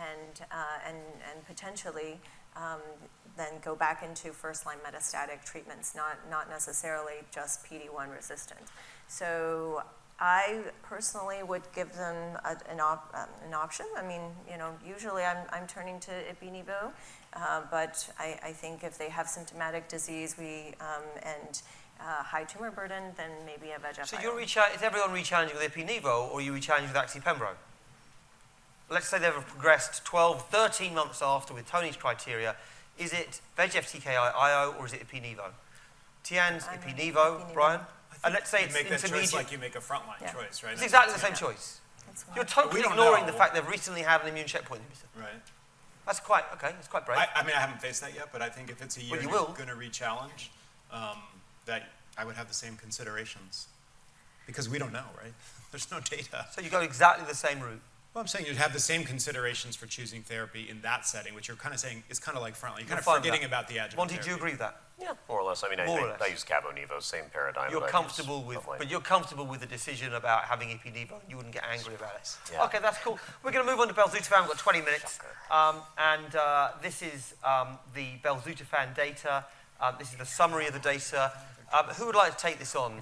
and potentially then go back into first-line metastatic treatments, not necessarily just PD-1 resistant. So I personally would give them an option. I mean, usually I'm turning to IPI-Nivo, but I think if they have symptomatic disease and high tumor burden, then maybe a VEGF. So is everyone re-challenging with IPI-Nivo, or are you re-challenging with Axi-Pembro? Let's say they've progressed 12, 13 months after with Tony's criteria. Is it VEGF TKI IO or is it Ipi-Nivo? Tian's I'm Ipi-Nivo, Ipi-Nivo. Brian? And let's say You it's make that choice intermediate. like you make a frontline Yeah. choice, right? It's exactly the same choice. That's why. You're totally We don't ignoring know. the fact they've recently had an immune checkpoint inhibitor. Right. That's quite brave. I mean, I haven't faced that yet, but I think if it's a year Well, you you're will. going to re-challenge, that I would have the same considerations. Because we don't know, right? There's no data. So you go exactly the same route. Well, I'm saying you'd have the same considerations for choosing therapy in that setting, which you're kind of saying is kind of like frontline. You're kind of fine with forgetting that. about the adjuvant Monty, do you therapy. agree with that? Yeah, more or less. I mean, More or less. I use Cabo-Nivo, same paradigm. You're but I comfortable use with, frontline. but you're comfortable with the decision about having Ipi-Nivo. You wouldn't get angry about it. Yeah. Okay, that's cool. We're going to move on to belzutifan. We've got 20 minutes. This is the belzutifan data. This is the summary of the data. Who would like to take this on?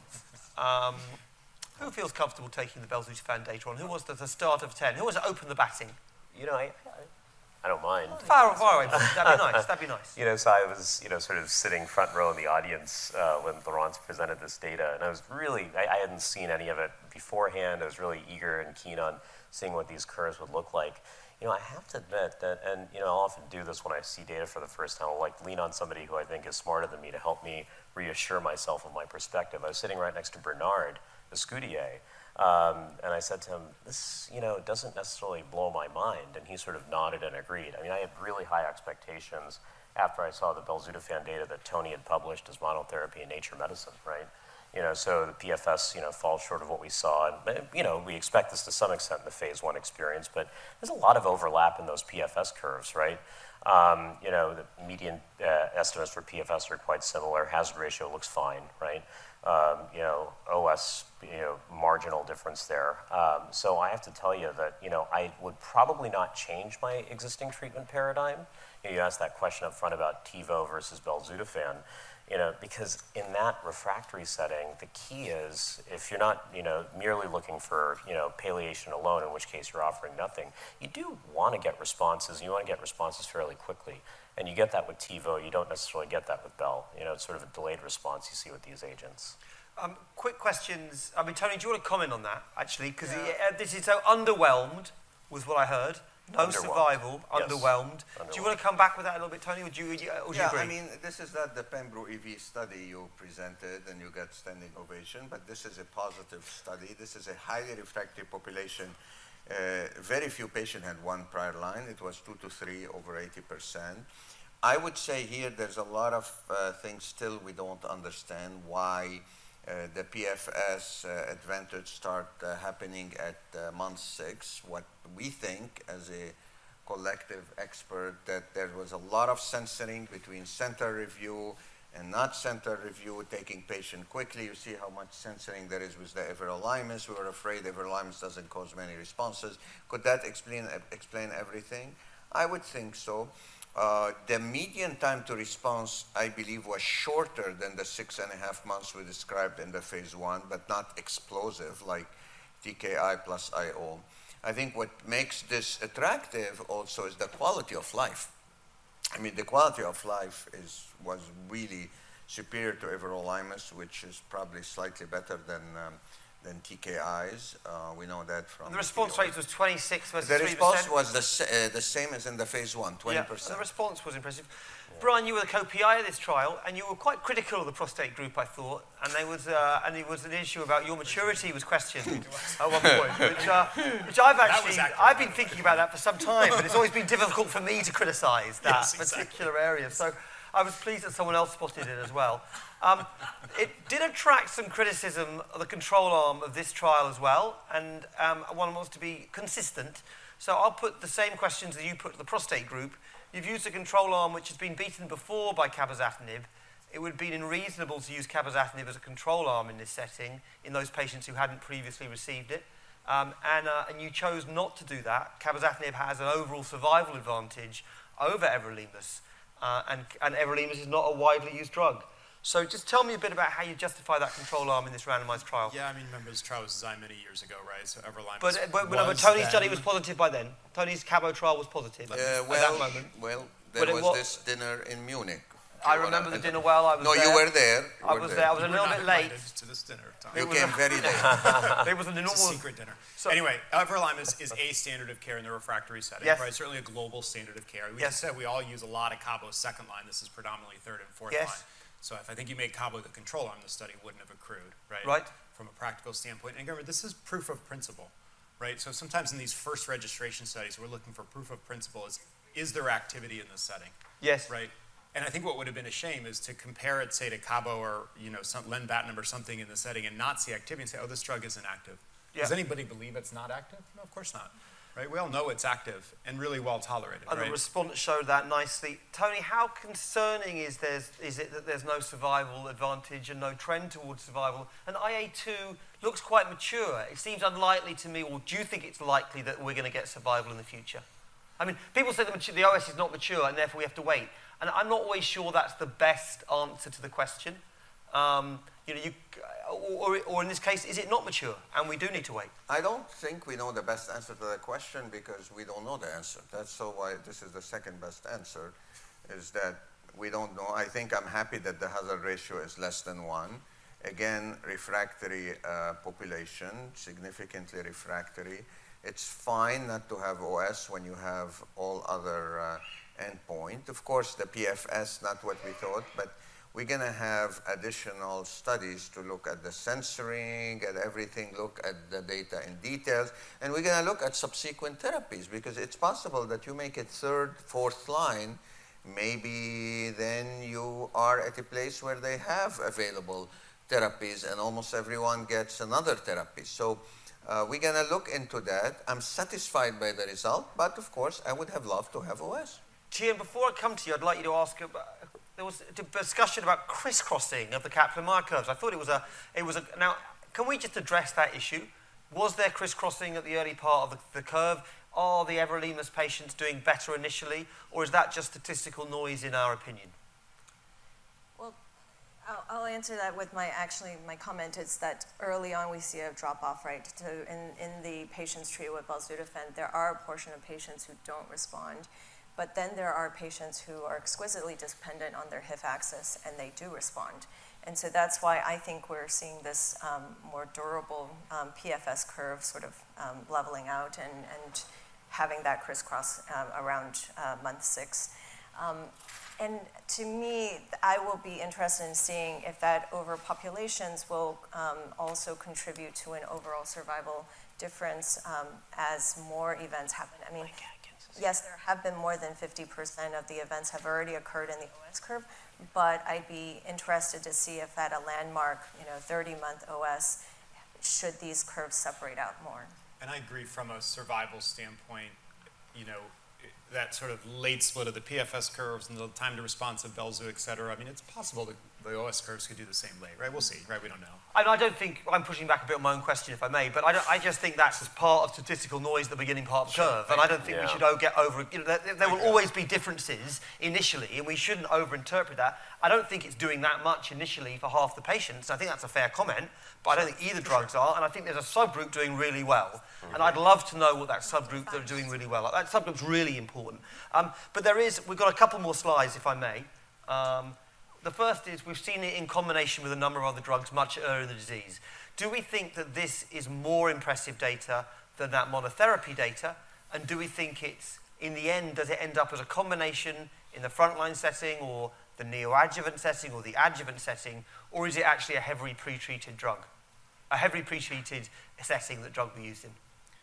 Who feels comfortable taking the belzutifan data on? Who wants the start of 10? Who wants to open the batting? You know, I don't mind. Fire away, buddy. That'd be nice. That'd be nice. You know, so I was, sort of sitting front row in the audience when Laurence presented this data, and I was really, I hadn't seen any of it beforehand. I was really eager and keen on seeing what these curves would look like. I have to admit that, and I'll often do this when I see data for the first time. I'll lean on somebody who I think is smarter than me to help me reassure myself of my perspective. I was sitting right next to Bernard Escudier, and I said to him, this, doesn't necessarily blow my mind, and he sort of nodded and agreed. I mean, I had really high expectations after I saw the belzutifan data that Tony had published as monotherapy in Nature Medicine, right? So the PFS, falls short of what we saw. And, we expect this to some extent in the phase 1 experience, but there's a lot of overlap in those PFS curves, right? The median estimates for PFS are quite similar. Hazard ratio looks fine, right? OS, marginal difference there. So I have to tell you that, I would probably not change my existing treatment paradigm. You asked that question up front about TiVo versus belzutifan. Because in that refractory setting, the key is if you're not, merely looking for, palliation alone, in which case you're offering nothing, you do want to get responses. You want to get responses fairly quickly. And you get that with TiVo. You don't necessarily get that with Bel. It's sort of a delayed response you see with these agents. Quick questions. I mean, Tony, do you want to comment on that, actually? Because this is so underwhelmed, was what I heard. No survival, Yes. Underwhelmed. Do you want to come back with that a little bit, Tony, or do you agree? I mean, this is not the Pembro EV study you presented and you got standing ovation, but this is a positive study. This is a highly refractory population. Very few patients had one prior line. It was 2 to 3, over 80%. I would say here there's a lot of things still we don't understand why the PFS advantage start happening at month 6. What we think as a collective expert that there was a lot of censoring between center review and not center review, taking patient quickly. You see how much censoring there is with the everolimus. We were afraid everolimus doesn't cause many responses. Could that explain everything? I would think so. The median time to response, I believe, was shorter than the 6.5 months we described in the phase 1, but not explosive like TKI plus IO. I think what makes this attractive also is the quality of life. I mean, the quality of life was really superior to everolimus, which is probably slightly better than TKIs. We know that from... And the response rate was 26 versus 3%. The response was the same as in the phase 1, 20%. Yeah, the response was impressive. Yeah. Brian, you were the co-PI of this trial, and you were quite critical of the prostate group, I thought, and it was an issue about your maturity was questioned at one point, which I've been thinking about that for some time, but it's always been difficult for me to criticise that particular area. So I was pleased that someone else spotted it as well. It did attract some criticism of the control arm of this trial as well, and one wants to be consistent. So I'll put the same questions that you put to the prostate group. You've used a control arm which has been beaten before by cabozantinib. It would have been unreasonable to use cabozantinib as a control arm in this setting in those patients who hadn't previously received it. And you chose not to do that. Cabozantinib has an overall survival advantage over everolimus, and everolimus is not a widely used drug. So just tell me a bit about how you justify that control arm in this randomized trial. Yeah, I mean, remember this trial was designed many years ago, right? So everolimus but Tony's study was positive by then. Tony's Cabo trial was positive at that moment. Well, there was this dinner in Munich. you I wanna remember the enter? dinner well. I was No, there. you were there. I was there. I was a You were little not bit late. invited to this dinner, Tom. You came very late. It was an It's a enormous. secret dinner. So- Anyway, everolimus is a standard of care in the refractory setting, Yes. right? Certainly a global standard of care. We Yes. just said we all use a lot of Cabo second line. This is predominantly third and fourth Yes. line. So if I think you made Cabo the control arm, the study wouldn't have accrued, right? Right. From a practical standpoint. And remember, this is proof of principle, right? So sometimes in these first registration studies, we're looking for proof of principle. Is there activity in this setting? Yes. Right. And I think what would have been a shame is to compare it, say, to Cabo or some lenvatinib or something in the setting and not see activity and say, oh, this drug isn't active. Yeah. Does anybody believe it's not active? No, of course not. Right? We all know it's active and really well tolerated. And right? the response showed that nicely. Tony, how concerning is it that there's no survival advantage and no trend towards survival? And IA2 looks quite mature. It seems unlikely to me, or do you think it's likely that we're going to get survival in the future? I mean, people say the OS is not mature and therefore we have to wait. And I'm not always sure that's the best answer to the question. Or in this case, is it not mature and we do need to wait? I don't think we know the best answer to the question because we don't know the answer. That's so why this is the second best answer, is that we don't know. I think I'm happy that the hazard ratio is less than 1. Again, refractory population, significantly refractory. It's fine not to have OS when you have all other endpoint. Of course, the PFS, not what we thought, but we're going to have additional studies to look at the censoring, at everything, look at the data in details, and we're going to look at subsequent therapies because it's possible that you make it third, fourth line, maybe then you are at a place where they have available therapies and almost everyone gets another therapy. So we're going to look into that. I'm satisfied by the result, but of course I would have loved to have OS. Gian, before I come to you, I'd like you to ask about, there was a discussion about crisscrossing of the Kaplan-Meier curves. I thought it was a, now, can we just address that issue? Was there crisscrossing at the early part of the curve? Are the everolimus patients doing better initially, or is that just statistical noise in our opinion? Well, I'll answer that with my comment is that early on we see a drop-off, right? So in the patients treated with belzutifan, there are a portion of patients who don't respond. But then there are patients who are exquisitely dependent on their HIF axis and they do respond. And so that's why I think we're seeing this more durable PFS curve sort of leveling out and having that crisscross around month 6. And to me, I will be interested in seeing if that overpopulations will also contribute to an overall survival difference as more events happen. I mean, yes, there have been more than 50% of the events have already occurred in the OS curve, but I'd be interested to see if at a landmark, 30-month OS, should these curves separate out more. And I agree from a survival standpoint, that sort of late split of the PFS curves and the time to response of Belzu, et cetera. I mean, it's possible that the OS curves could do the same late, right? We'll see, right? We don't know. I don't think, I'm pushing back a bit on my own question if I may, but I just think that's just part of statistical noise at the beginning part of the curve, and I don't think we should get over, there will always be differences initially, and we shouldn't overinterpret that. I don't think it's doing that much initially for half the patients. I think that's a fair comment, but I don't think either drugs are, and I think there's a subgroup doing really well, and I'd love to know what that subgroup that are doing really well. That subgroup's really important. But we've got a couple more slides, if I may. The first is we've seen it in combination with a number of other drugs much earlier in the disease. Do we think that this is more impressive data than that monotherapy data? And do we think it's, in the end, does it end up as a combination in the frontline setting or the neoadjuvant setting or the adjuvant setting, or is it actually a heavily pretreated drug? A heavily pretreated setting that drug will be used in?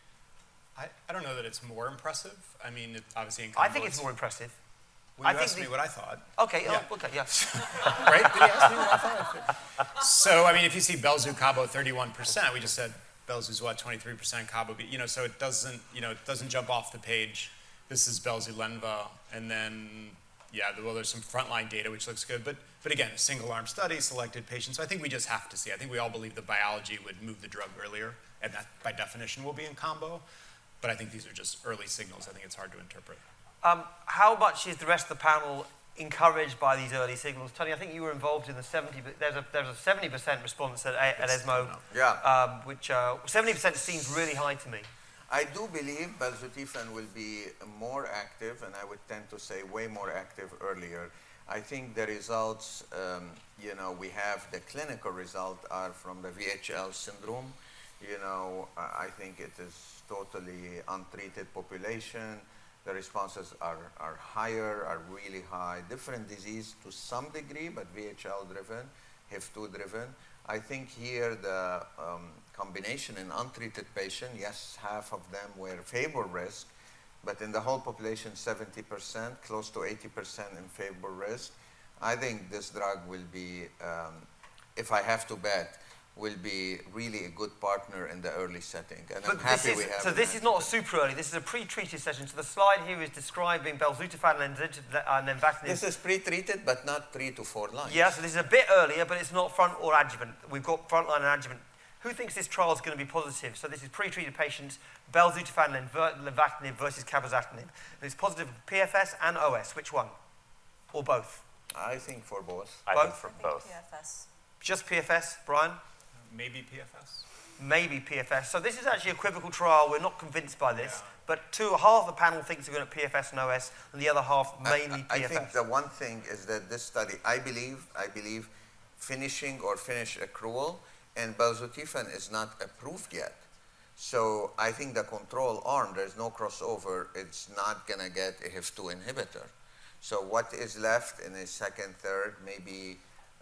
I don't know that it's more impressive. I mean, obviously in combo, I think it's more impressive. Well, you asked me what I thought. Okay, Yeah. Okay, yeah. Right? Did he ask me what I thought? So, I mean, if you see Belzu Cabo 31%, we just said Belzu's what, 23% Cabo, so it doesn't jump off the page. This is Belzu Lenva, and then, there's some frontline data which looks good, but again, a single arm study, selected patients. So I think we just have to see. I think we all believe the biology would move the drug earlier, and that by definition will be in combo. But I think these are just early signals. I think it's hard to interpret. How much is the rest of the panel encouraged by these early signals? Tony, I think you were involved in the 70%, there's a 70% response at ESMO. Yeah. Which 70% seems really high to me. I do believe belzutifan will be more active, and I would tend to say way more active earlier. I think the results, we have the clinical result are from the VHL syndrome. I think it is totally untreated population. The responses are higher, are really high. Different disease to some degree, but VHL driven, HIF2 driven. I think here the combination in untreated patient, yes, half of them were favorable risk, but in the whole population, 70%, close to 80% in favorable risk. I think this drug will be, if I have to bet, will be really a good partner in the early setting. And I'm happy we have. So this is not a super early, this is a pre-treated session. So the slide here is describing belzutifan and lenvatinib. This is pre-treated, but not 3 to 4 lines. Yeah, so this is a bit earlier, but it's not front or adjuvant. We've got frontline and adjuvant. Who thinks this trial is going to be positive? So this is pre-treated patients, belzutifan and lenvatinib versus cabozantinib. And it's positive for PFS and OS. Which one? Or both? I think for both. I think for both. PFS. Just PFS, Brian? Maybe PFS. Maybe PFS. So this is actually a equivocal trial. We're not convinced by this, but half the panel thinks they're going to PFS and OS, and the other half mainly PFS. I think the one thing is that this study, I believe, finishing or finish accrual, and belzutifan is not approved yet. So I think the control arm, there's no crossover. It's not going to get a HIF2 inhibitor. So what is left in a second, third, maybe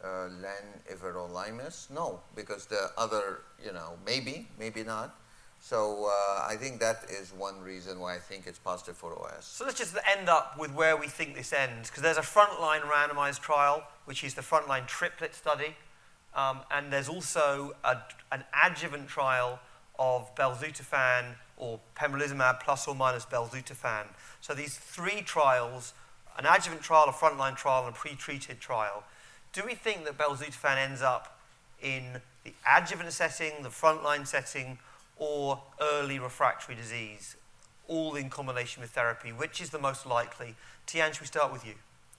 everolimus? No, because the other, maybe not. So I think that is one reason why I think it's positive for OS. So let's just end up with where we think this ends, because there's a frontline randomized trial, which is the frontline triplet study, and there's also an adjuvant trial of belzutifan or pembrolizumab plus or minus belzutifan. So these 3 trials, an adjuvant trial, a frontline trial, and a pre-treated trial. Do we think that belzutifan ends up in the adjuvant setting, the frontline setting, or early refractory disease, all in combination with therapy? Which is the most likely? Tian, should we start with you?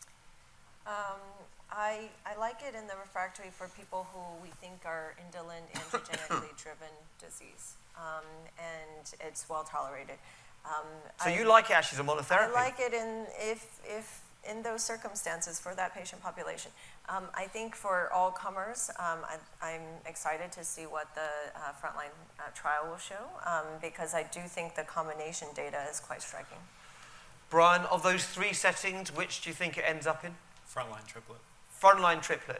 I like it in the refractory for people who we think are indolent, androgenically driven disease, and it's well tolerated. So you like it actually as a monotherapy? I like it if in those circumstances for that patient population. I think for all comers, I'm excited to see what the frontline trial will show, because I do think the combination data is quite striking. Brian, of those 3 settings, which do you think it ends up in? Frontline triplet. Frontline triplet.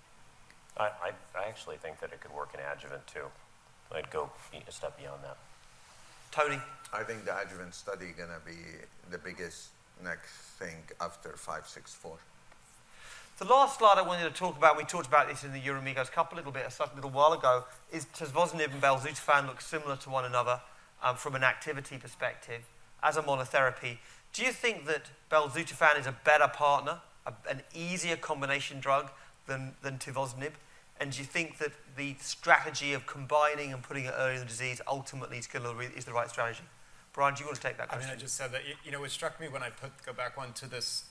I actually think that it could work in adjuvant too. I'd go a step beyond that. Tony? I think the adjuvant study going to be the biggest next thing after 564. The last slide I wanted to talk about, we talked about this in the Euromigos Cup a little while ago, is tivozanib and belzutifan look similar to one another from an activity perspective as a monotherapy. Do you think that belzutifan is a better partner, an easier combination drug than tivozanib? And do you think that the strategy of combining and putting it early in the disease ultimately is the right strategy? Brian, do you want to take that question? I just said that, what struck me when I go back onto this,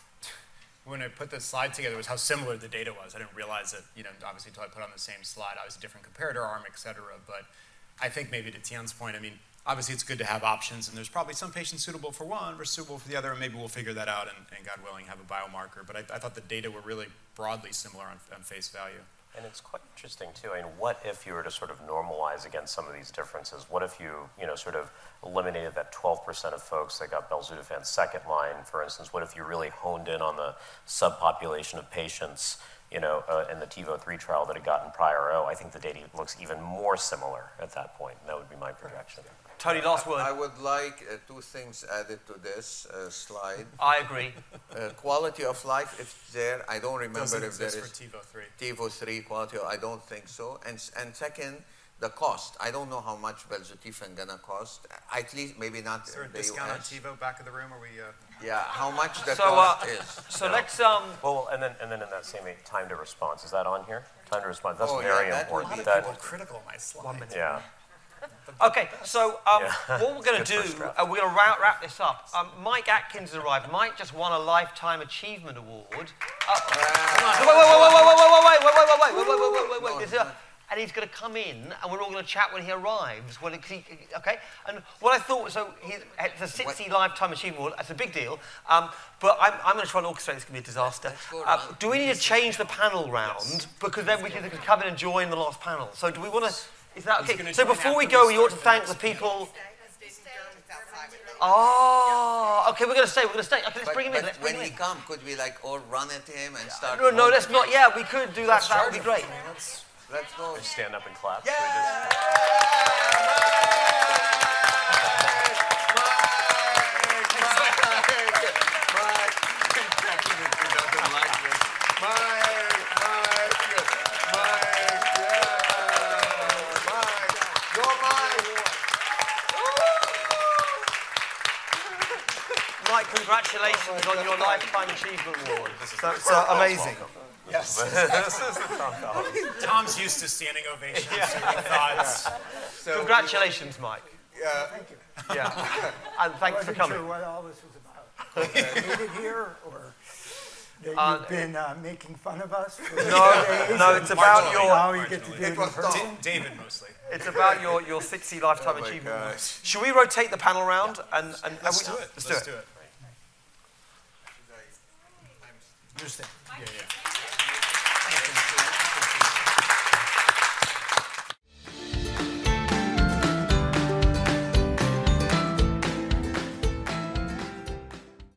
when I put this slide together was how similar the data was. I didn't realize it, obviously until I put on the same slide. I was a different comparator arm, et cetera. But I think maybe to Tian's point, obviously it's good to have options, and there's probably some patients suitable for one versus suitable for the other, and maybe we'll figure that out and God willing, have a biomarker. But I thought the data were really broadly similar on face value. And it's quite interesting too. What if you were to sort of normalize against some of these differences? What if you, sort of eliminated that 12% of folks that got belzutifan second line, for instance? What if you really honed in on the subpopulation of patients, in the TiVo-3 trial that had gotten prior O? I think the data looks even more similar at that point. That would be my projection. Tony, last word. I would like 2 things added to this slide. I agree. Quality of life, if there, I don't remember Doesn't if there is exist for TiVo-3. TiVo-3 quality, I don't think so. And second, the cost. I don't know how much belzutifan gonna cost. At least maybe not Is there a in the discount on US. TiVo back of the room? Are we? Yeah, how much the cost is. So let's Well, and then in that same time to response, is that on here? Time to response. That's very that would important. be People are critical of my slide. 1 minute. Yeah. Okay, so what we're going to do, Good first draft. we're going to wrap this up. Mike Atkins has arrived. Mike just won a Lifetime Achievement Award. Wait. and he's going to come in, and we're all going to chat when he arrives. Okay? And what I thought, so it's a Citzy Lifetime Achievement Award. That's a big deal. But I'm going to try and orchestrate. It's going to be a disaster. Do we need to change the panel round? Because then we can come in and join the last panel. So do we want to... Is that okay? So before we go, you ought to thank the people... Oh, okay, we're going to stay. Okay, let's bring him in. When he comes, could we like all run at him and start... No, let's not. Yeah, we could do that. That would be great. Let's go. Just stand up and clap. Yeah! Mike, congratulations on your Lifetime Achievement Award. That's amazing. Yes. Tom's used to standing ovations, so we thought... Congratulations, Mike. Thank you. Yeah. And thanks for coming. Wasn't sure what all this was about. Needed here, or that you've been making fun of us for No, it's about your... Now you get to do it in person. David, mostly. It's about your Citzy Lifetime Achievement Award. Should we rotate the panel round? And Let's do it. Let's do it. You're staying. Yeah.